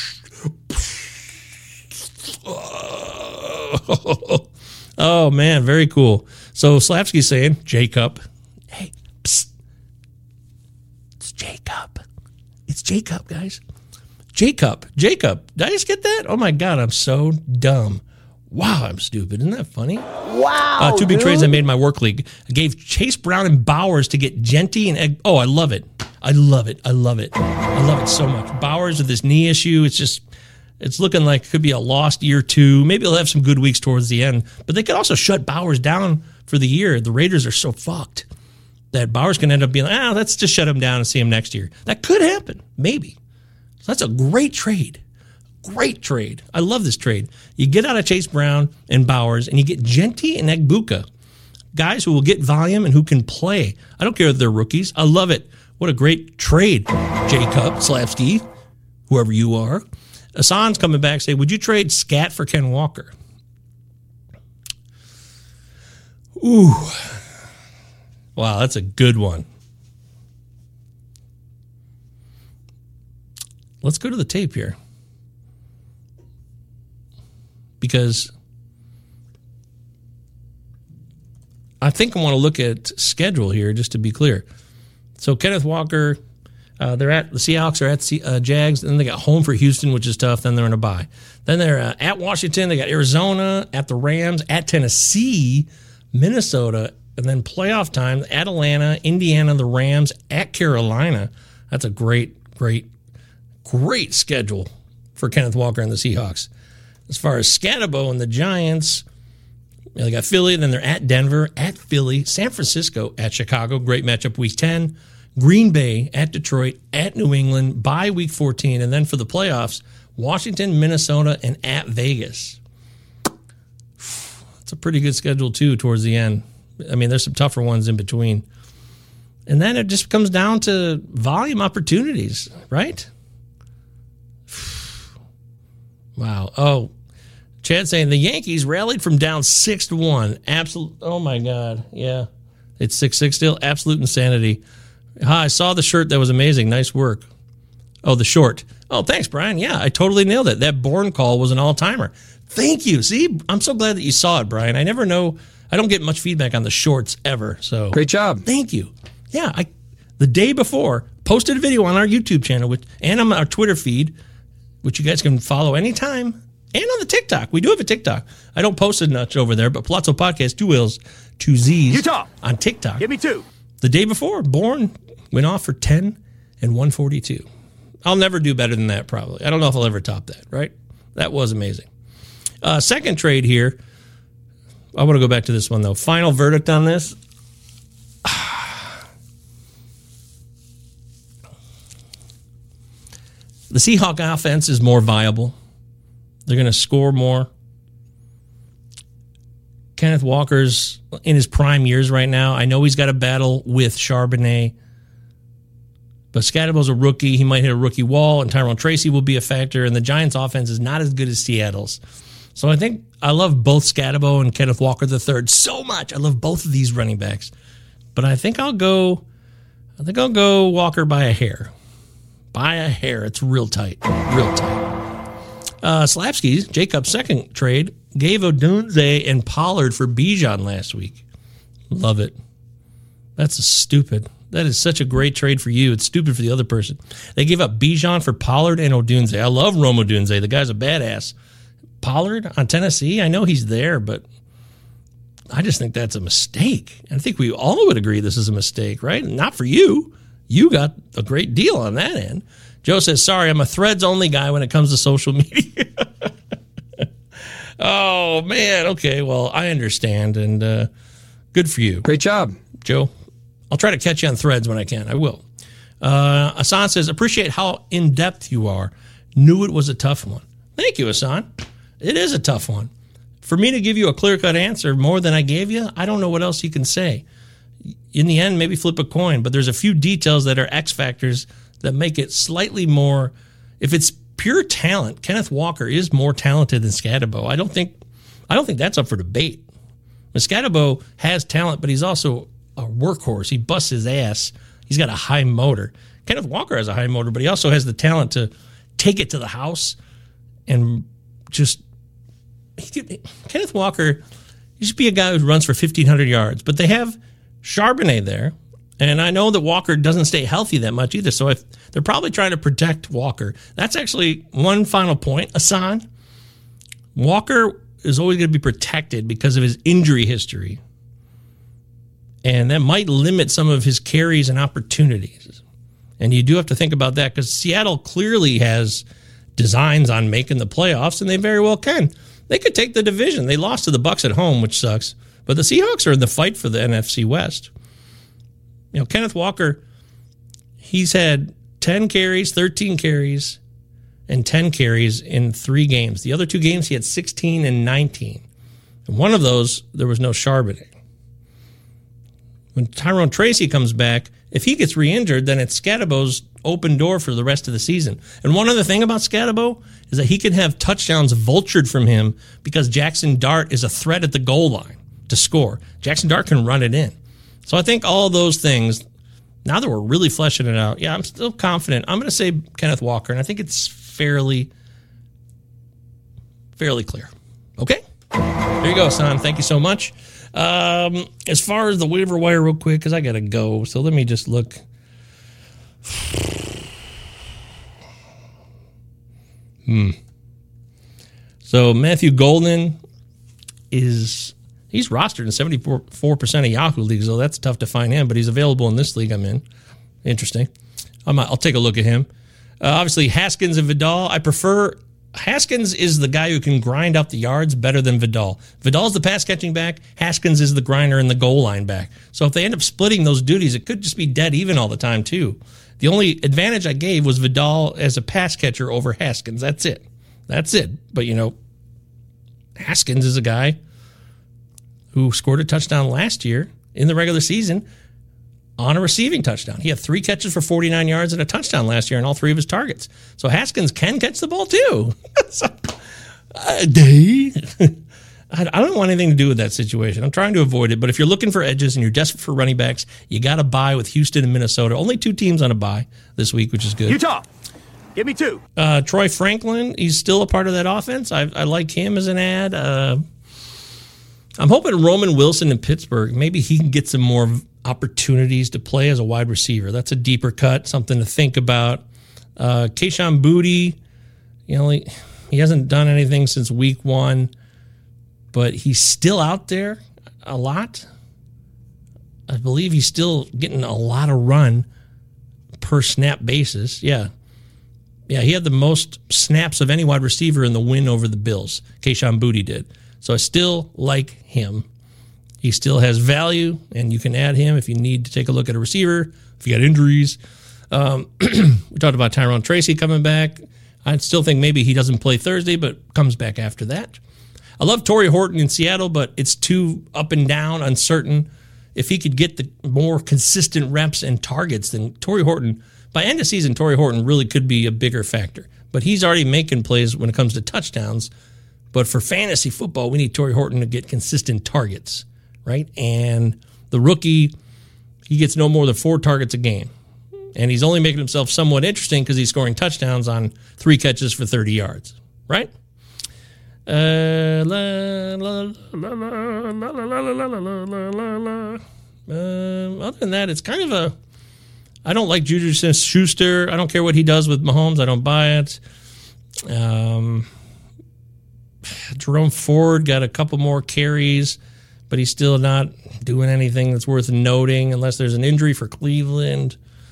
Oh, man, very cool. So Slapsky's saying, Jacob. Hey, psst. It's Jacob. It's Jacob, guys. Jacob. Did I just get that? Oh, my God, I'm so dumb. Wow, I'm stupid. Isn't that funny? Wow, 2 big trades I made in my work league. I gave Chase Brown and Bowers to get Genty and Egg. Oh, I love it. I love it so much. Bowers with this knee issue, it's looking like it could be a lost year 2. Maybe they'll have some good weeks towards the end. But they could also shut Bowers down for the year. The Raiders are so fucked that Bowers can end up being like, let's just shut him down and see him next year. That could happen. Maybe. So that's a great trade. Great trade. I love this trade. You get out of Chase Brown and Bowers, and you get Genty and Egbuka, guys who will get volume and who can play. I don't care if they're rookies. I love it. What a great trade, Jacob, Slavsky, whoever you are. Hassan's coming back, say, would you trade Scat for Ken Walker? Ooh. Wow, that's a good one. Let's go to the tape here. Because I think I want to look at schedule here, just to be clear. So Kenneth Walker, the Seahawks are at Jags, and then they got home for Houston, which is tough. Then they're in a bye. Then they're at Washington. They got Arizona, at the Rams, at Tennessee, Minnesota, and then playoff time at Atlanta, Indiana, the Rams, at Carolina. That's a great schedule for Kenneth Walker and the Seahawks. As far as Scatabo and the Giants, they got Philly, then they're at Denver, at Philly, San Francisco, at Chicago. Great matchup week 10. Green Bay, at Detroit, at New England, bye week 14. And then for the playoffs, Washington, Minnesota, and at Vegas. It's a pretty good schedule, too, towards the end. I mean, there's some tougher ones in between. And then it just comes down to volume opportunities, right? Wow. Oh, Chad saying the Yankees rallied from down 6-1. Absolute. Oh, my God. Yeah. It's 6-6 still. Absolute insanity. I saw the shirt. That was amazing. Nice work. Oh, the short. Oh, thanks, Brian. Yeah, I totally nailed it. That Bourne call was an all-timer. Thank you. See, I'm so glad that you saw it, Brian. I never know. I don't get much feedback on the shorts ever. So great job. Thank you. Yeah, the day before, posted a video on our YouTube channel and on our Twitter feed, which you guys can follow anytime, and on the TikTok. We do have a TikTok. I don't post it much over there, but Palazzo Podcast, 2 L's, 2 Z's Utah. On TikTok. Give me 2. The day before, Bourne went off for 10 and 142. I'll never do better than that, probably. I don't know if I'll ever top that, right? That was amazing. Second trade here. I want to go back to this one, though. Final verdict on this. The Seahawk offense is more viable. They're going to score more. Kenneth Walker's in his prime years right now. I know he's got a battle with Charbonnet, but Scadabo's a rookie. He might hit a rookie wall, and Tyrone Tracy will be a factor, and the Giants' offense is not as good as Seattle's. So I think I love both Scadabo and Kenneth Walker III so much. I love both of these running backs. But I think I'll go Walker by a hair. By a hair. It's real tight. Real tight. Slapskis, Jacob's second trade, gave Odunze and Pollard for Bijan last week. Love it. That is such a great trade for you. It's stupid for the other person. They gave up Bijan for Pollard and Odunze. I love Rome Odunze. The guy's a badass. Pollard on Tennessee, I know he's there, but I just think that's a mistake. I think we all would agree this is a mistake, right? Not for you. You got a great deal on that end. Joe says, sorry, I'm a Threads-only guy when it comes to social media. Oh, man. Okay, well, I understand, and good for you. Great job. Joe, I'll try to catch you on Threads when I can. I will. Asan says, appreciate how in-depth you are. Knew it was a tough one. Thank you, Asan. It is a tough one. For me to give you a clear-cut answer more than I gave you, I don't know what else you can say. In the end, maybe flip a coin, but there's a few details that are X factors that make it slightly more. If it's pure talent, Kenneth Walker is more talented than Scadabo. I don't think that's up for debate. Scadabo has talent, but he's also a workhorse. He busts his ass. He's got a high motor. Kenneth Walker has a high motor, but he also has the talent to take it to the house and just. Kenneth Walker, he should be a guy who runs for 1,500 yards, but they have Charbonnet there, and I know that Walker doesn't stay healthy that much either, so they're probably trying to protect Walker. That's actually one final point, Asan. Walker is always going to be protected because of his injury history, and that might limit some of his carries and opportunities. And you do have to think about that because Seattle clearly has designs on making the playoffs, and they very well can. They could take the division. They lost to the Bucs at home, which sucks. But the Seahawks are in the fight for the NFC West. You know, Kenneth Walker, he's had 10 carries, 13 carries, and 10 carries in 3 games. The other 2 games, he had 16 and 19. And one of those, there was no Charbonnet. When Tyrone Tracy comes back, if he gets re-injured, then it's Scadabo's open door for the rest of the season. And one other thing about Scadabo is that he can have touchdowns vultured from him because Jackson Dart is a threat at the goal line to score. Jackson Dart can run it in. So I think all those things, now that we're really fleshing it out, yeah, I'm still confident. I'm going to say Kenneth Walker, and I think it's fairly clear. Okay? There you go, Son. Thank you so much. As far as the waiver wire real quick, because I got to go, so let me just look. So Matthew Golden he's rostered in 74% of Yahoo leagues, so that's tough to find him, but he's available in this league I'm in. Interesting. I'll take a look at him. Obviously, Haskins and Vidal. I prefer Haskins is the guy who can grind up the yards better than Vidal. Vidal's the pass-catching back. Haskins is the grinder and the goal line back. So if they end up splitting those duties, it could just be dead even all the time, too. The only advantage I gave was Vidal as a pass catcher over Haskins. That's it. But, Haskins is a guy who scored a touchdown last year in the regular season on a receiving touchdown. He had 3 catches for 49 yards and a touchdown last year on all 3 of his targets. So Haskins can catch the ball too. I don't want anything to do with that situation. I'm trying to avoid it. But if you're looking for edges and you're desperate for running backs, you got to bye with Houston and Minnesota. Only 2 teams on a bye this week, which is good. Utah, give me 2. Troy Franklin, he's still a part of that offense. I like him as an ad. I'm hoping Roman Wilson in Pittsburgh, maybe he can get some more opportunities to play as a wide receiver. That's a deeper cut, something to think about. Kayshon Boutte, he hasn't done anything since week 1, but he's still out there a lot. I believe he's still getting a lot of run per snap basis. Yeah, he had the most snaps of any wide receiver in the win over the Bills. Kayshon Boutte did. So I still like him. He still has value, and you can add him if you need to take a look at a receiver, if you got injuries. We talked about Tyrone Tracy coming back. I still think maybe he doesn't play Thursday, but comes back after that. I love Torrey Horton in Seattle, but it's too up and down, uncertain. If he could get the more consistent reps and targets, then Torrey Horton, by end of season, Torrey Horton really could be a bigger factor. But he's already making plays when it comes to touchdowns. But for fantasy football, we need Torrey Horton to get consistent targets, right? And the rookie, he gets no more than 4 targets a game. And he's only making himself somewhat interesting because he's scoring touchdowns on 3 catches for 30 yards, right? Other than that, it's kind of I don't like Juju Smith-Schuster. I don't care what he does with Mahomes. I don't buy it. Jerome Ford got a couple more carries, but he's still not doing anything that's worth noting unless there's an injury for Cleveland.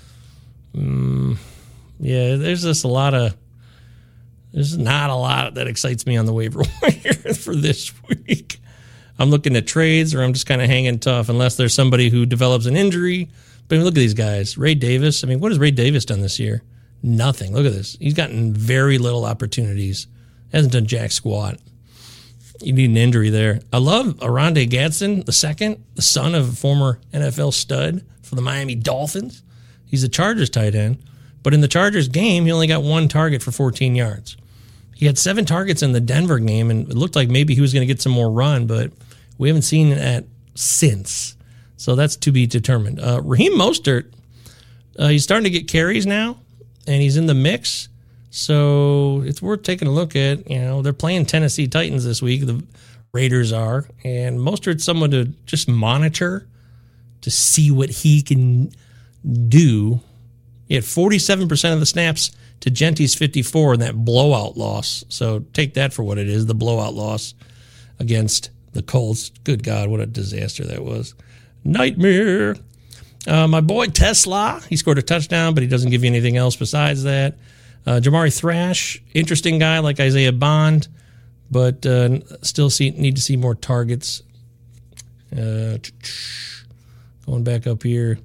There's just there's not a lot that excites me on the waiver wire for this week. I'm looking at trades, or I'm just kind of hanging tough unless there's somebody who develops an injury. But look at these guys. Ray Davis. What has Ray Davis done this year? Nothing. Look at this. He's gotten very little opportunities. Hasn't done jack squat. You need an injury there. I love Oronde Gadsden II, the son of a former NFL stud for the Miami Dolphins. He's a Chargers tight end. But in the Chargers game, he only got 1 target for 14 yards. He had 7 targets in the Denver game, and it looked like maybe he was going to get some more run, but we haven't seen that since. So that's to be determined. Raheem Mostert, he's starting to get carries now, and he's in the mix. So it's worth taking a look at. They're playing Tennessee Titans this week. The Raiders are. And Mostert's someone to just monitor to see what he can do. He had 47% of the snaps to Genty's 54 in that blowout loss. So take that for what it is, the blowout loss against the Colts. Good God, what a disaster that was. Nightmare. My boy Tesla, he scored a touchdown, but he doesn't give you anything else besides that. Jamari Thrash, interesting guy like Isaiah Bond, but still need to see more targets. Going back up here.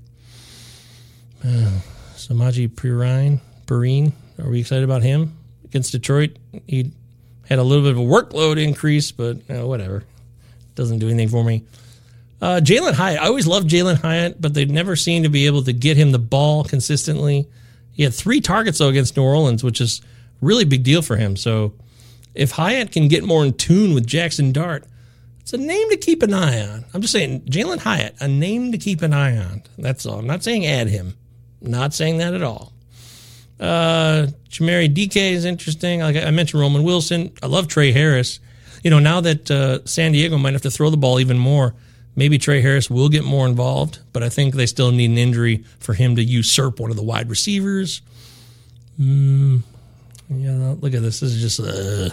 Samaje Perine, are we excited about him? Against Detroit, he had a little bit of a workload increase, but whatever. Doesn't do anything for me. Jalen Hyatt, I always loved Jalen Hyatt, but they never seem to be able to get him the ball consistently. He had 3 targets, though, against New Orleans, which is a really big deal for him. So if Hyatt can get more in tune with Jackson Dart, it's a name to keep an eye on. I'm just saying, Jalen Hyatt, a name to keep an eye on. That's all. I'm not saying add him. Not saying that at all. Chamari DK is interesting. Like I mentioned, Roman Wilson. I love Trey Harris. Now that San Diego might have to throw the ball even more, maybe Trey Harris will get more involved, but I think they still need an injury for him to usurp one of the wide receivers. Look at this. This is just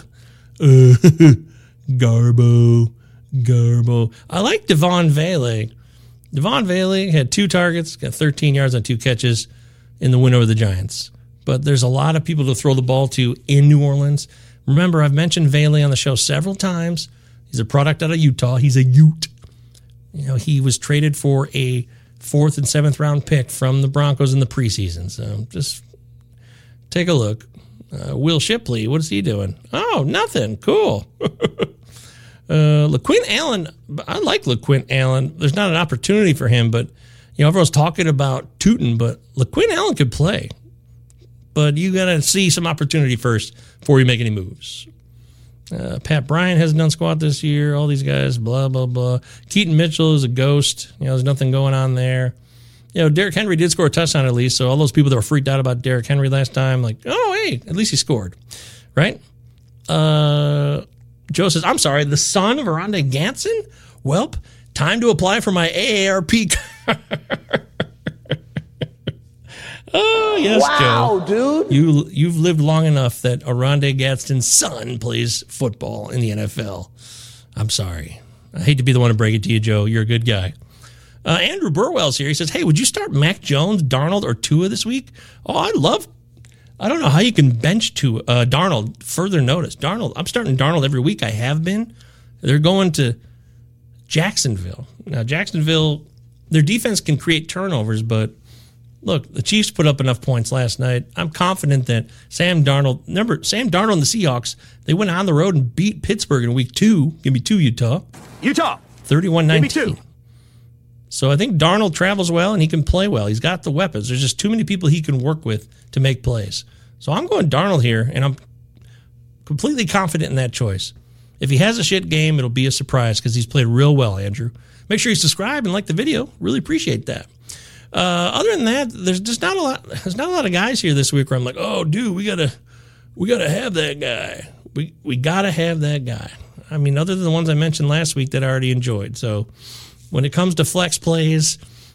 Garbo. I like Devon Vele. Devon Vele had 2 targets, got 13 yards on 2 catches in the win over the Giants. But there's a lot of people to throw the ball to in New Orleans. Remember, I've mentioned Vele on the show several times. He's a product out of Utah. He's a Ute. He was traded for a 4th and 7th round pick from the Broncos in the preseason. So just take a look. Will Shipley, what is he doing? Oh, nothing. Cool. LaQuint Allen, I like LaQuint Allen. There's not an opportunity for him, but everyone's talking about Tootin, but LaQuint Allen could play. But you got to see some opportunity first before you make any moves. Pat Bryant hasn't done squat this year. All these guys, blah, blah, blah. Keaton Mitchell is a ghost. There's nothing going on there. Derrick Henry did score a touchdown at least, so all those people that were freaked out about Derrick Henry last time, like, oh, hey, at least he scored, right? Joe says, I'm sorry, the son of Oronde Gadsden? Welp, Time to apply for my AARP. Oh, yes, wow, Joe. Dude. You've lived long enough that Oronde Gadsden's son plays football in the NFL. I'm sorry. I hate to be the one to break it to you, Joe. You're a good guy. Andrew Burwell's here. He says, hey, would you start Mac Jones, Darnold, or Tua this week? Oh, I don't know how you can bench Darnold. Further notice, Darnold. I'm starting Darnold every week. I have been. They're going to Jacksonville. Now, Jacksonville, their defense can create turnovers, but look, the Chiefs put up enough points last night. I'm confident that Sam Darnold and the Seahawks, they went on the road and beat Pittsburgh in week 2. Give me 2, Utah. 31-19. Give me 2. So I think Darnold travels well and he can play well. He's got the weapons. There's just too many people he can work with to make plays. So I'm going Darnold here, and I'm completely confident in that choice. If he has a shit game, it'll be a surprise because he's played real well, Andrew. Make sure you subscribe and like the video. Really appreciate that. Other than that, there's just not a lot. There's not a lot of guys here this week where I'm like, oh, dude, we gotta have that guy. We gotta have that guy. I mean, other than the ones I mentioned last week that I already enjoyed. So when it comes to flex plays,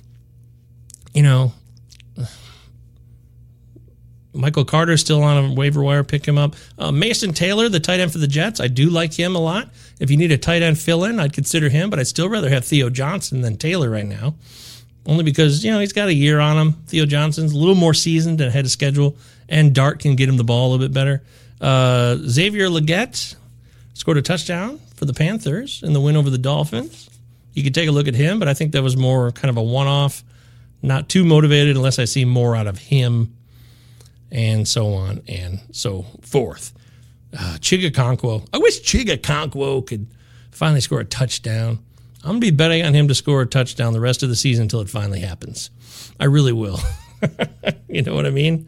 Michael Carter's still on a waiver wire. Pick him up. Mason Taylor, the tight end for the Jets, I do like him a lot. If you need a tight end fill-in, I'd consider him, but I'd still rather have Theo Johnson than Taylor right now. Only because, he's got a year on him. Theo Johnson's a little more seasoned and ahead of schedule, and Dart can get him the ball a little bit better. Xavier Legette scored a touchdown for the Panthers in the win over the Dolphins. You could take a look at him, but I think that was more kind of a one-off, not too motivated unless I see more out of him, and so on and so forth. Chigakonkwo. I wish Chigakonkwo could finally score a touchdown. I'm going to be betting on him to score a touchdown the rest of the season until it finally happens. I really will. You know what I mean?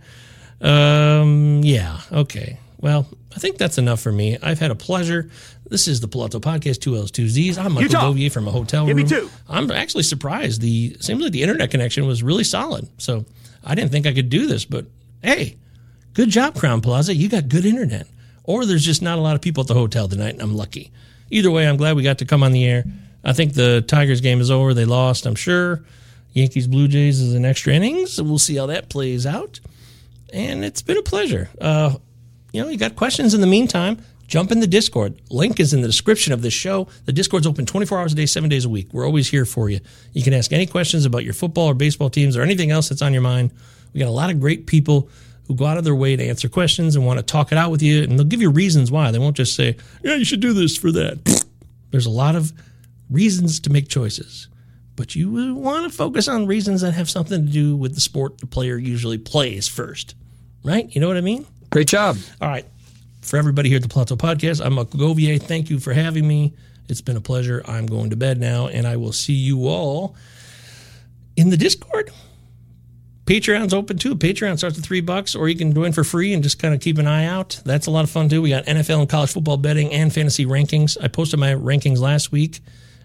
Yeah, okay. Well, I think that's enough for me. I've had a pleasure. This is the Palazzo Podcast, 2 L's, 2 Z's. I'm Michael Govier from a hotel room. Give me 2. I'm actually surprised. Seems like the internet connection was really solid. So I didn't think I could do this, but hey, good job, Crown Plaza. You got good internet. Or there's just not a lot of people at the hotel tonight, and I'm lucky. Either way, I'm glad we got to come on the air. I think the Tigers game is over. They lost, I'm sure. Yankees Blue Jays is an extra innings, so we'll see how that plays out. And it's been a pleasure. You got questions in the meantime, jump in the Discord. Link is in the description of this show. The Discord's open 24 hours a day, 7 days a week. We're always here for you. You can ask any questions about your football or baseball teams or anything else that's on your mind. We got a lot of great people who go out of their way to answer questions and want to talk it out with you, and they'll give you reasons why. They won't just say, yeah, you should do this for that. There's a lot of reasons to make choices, but you want to focus on reasons that have something to do with the sport the player usually plays first, right? You know what I mean? Great job. All right. For everybody here at the Palazzo Podcast, I'm Michael Govier. Thank you for having me. It's been a pleasure. I'm going to bed now, and I will see you all in the Discord. Patreon's open too. Patreon starts at $3, or you can join for free and just kind of keep an eye out. That's a lot of fun too. We got NFL and college football betting and fantasy rankings. I posted my rankings last week.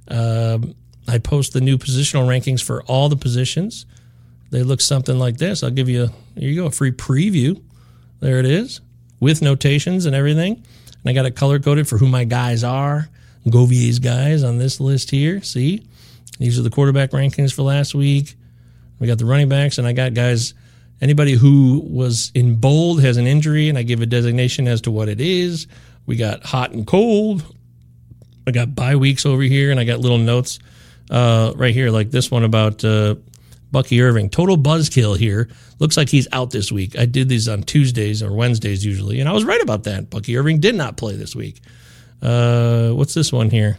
I post the new positional rankings for all the positions. They look something like this. I'll give you here you go, a free preview. There it is, with notations and everything. And I got it color-coded for who my guys are, Govier's guys on this list here. See? These are the quarterback rankings for last week. We got the running backs, and I got guys, anybody who was in bold has an injury, and I give a designation as to what it is. We got hot and cold. I got bye weeks over here, and I got little notes right here, like this one about Bucky Irving. Total buzzkill here. Looks like he's out this week. I did these on Tuesdays or Wednesdays usually, and I was right about that. Bucky Irving did not play this week. What's this one here?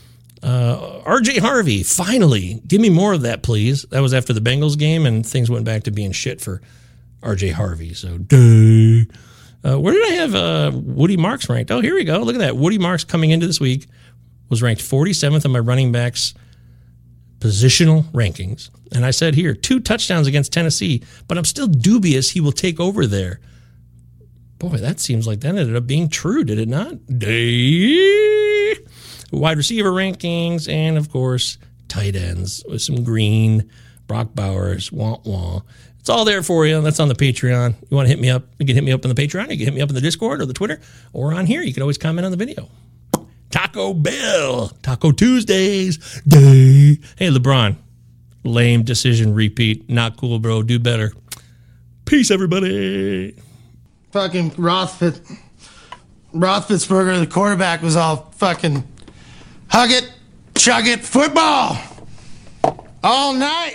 RJ Harvey, finally. Give me more of that, please. That was after the Bengals game, and things went back to being shit for RJ Harvey. So, where did I have Woody Marks ranked? Oh, here we go. Look at that. Woody Marks coming into this week was ranked 47th on my running backs positional rankings. And I said here, 2 touchdowns against Tennessee, but I'm still dubious he will take over there. Boy, that seems like that ended up being true, did it not? Wide receiver rankings, and of course, tight ends with some green, Brock Bowers, wah-wah. It's all there for you. That's on the Patreon. You want to hit me up? You can hit me up on the Patreon. You can hit me up on the Discord or the Twitter or on here. You can always comment on the video. Taco Bell. Taco Tuesdays. Day. Hey, LeBron. Lame decision repeat. Not cool, bro. Do better. Peace, everybody. Fucking Roethlisberger, the quarterback, was all fucking hug it, chug it, football all night.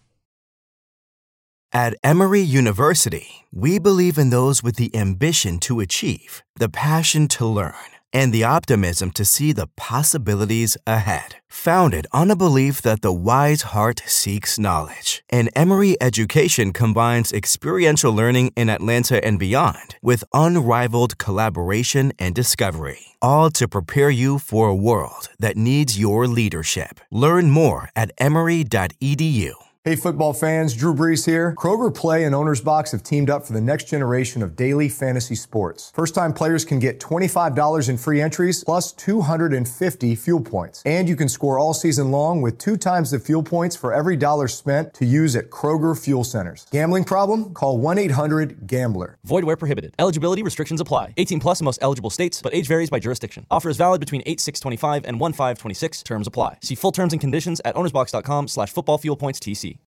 At Emory University, we believe in those with the ambition to achieve, the passion to learn, and the optimism to see the possibilities ahead. Founded on a belief that the wise heart seeks knowledge, and Emory education combines experiential learning in Atlanta and beyond with unrivaled collaboration and discovery, all to prepare you for a world that needs your leadership. Learn more at emory.edu. Hey football fans, Drew Brees here. Kroger Play and Owner's Box have teamed up for the next generation of daily fantasy sports. First-time players can get $25 in free entries plus 250 fuel points. And you can score all season long with 2 times the fuel points for every dollar spent to use at Kroger Fuel Centers. Gambling problem? Call 1-800-GAMBLER. Void where prohibited. Eligibility restrictions apply. 18 plus in most eligible states, but age varies by jurisdiction. Offer is valid between 8/6/25 and 1/5/26. Terms apply. See full terms and conditions at ownersbox.com/footballfuelpointstc.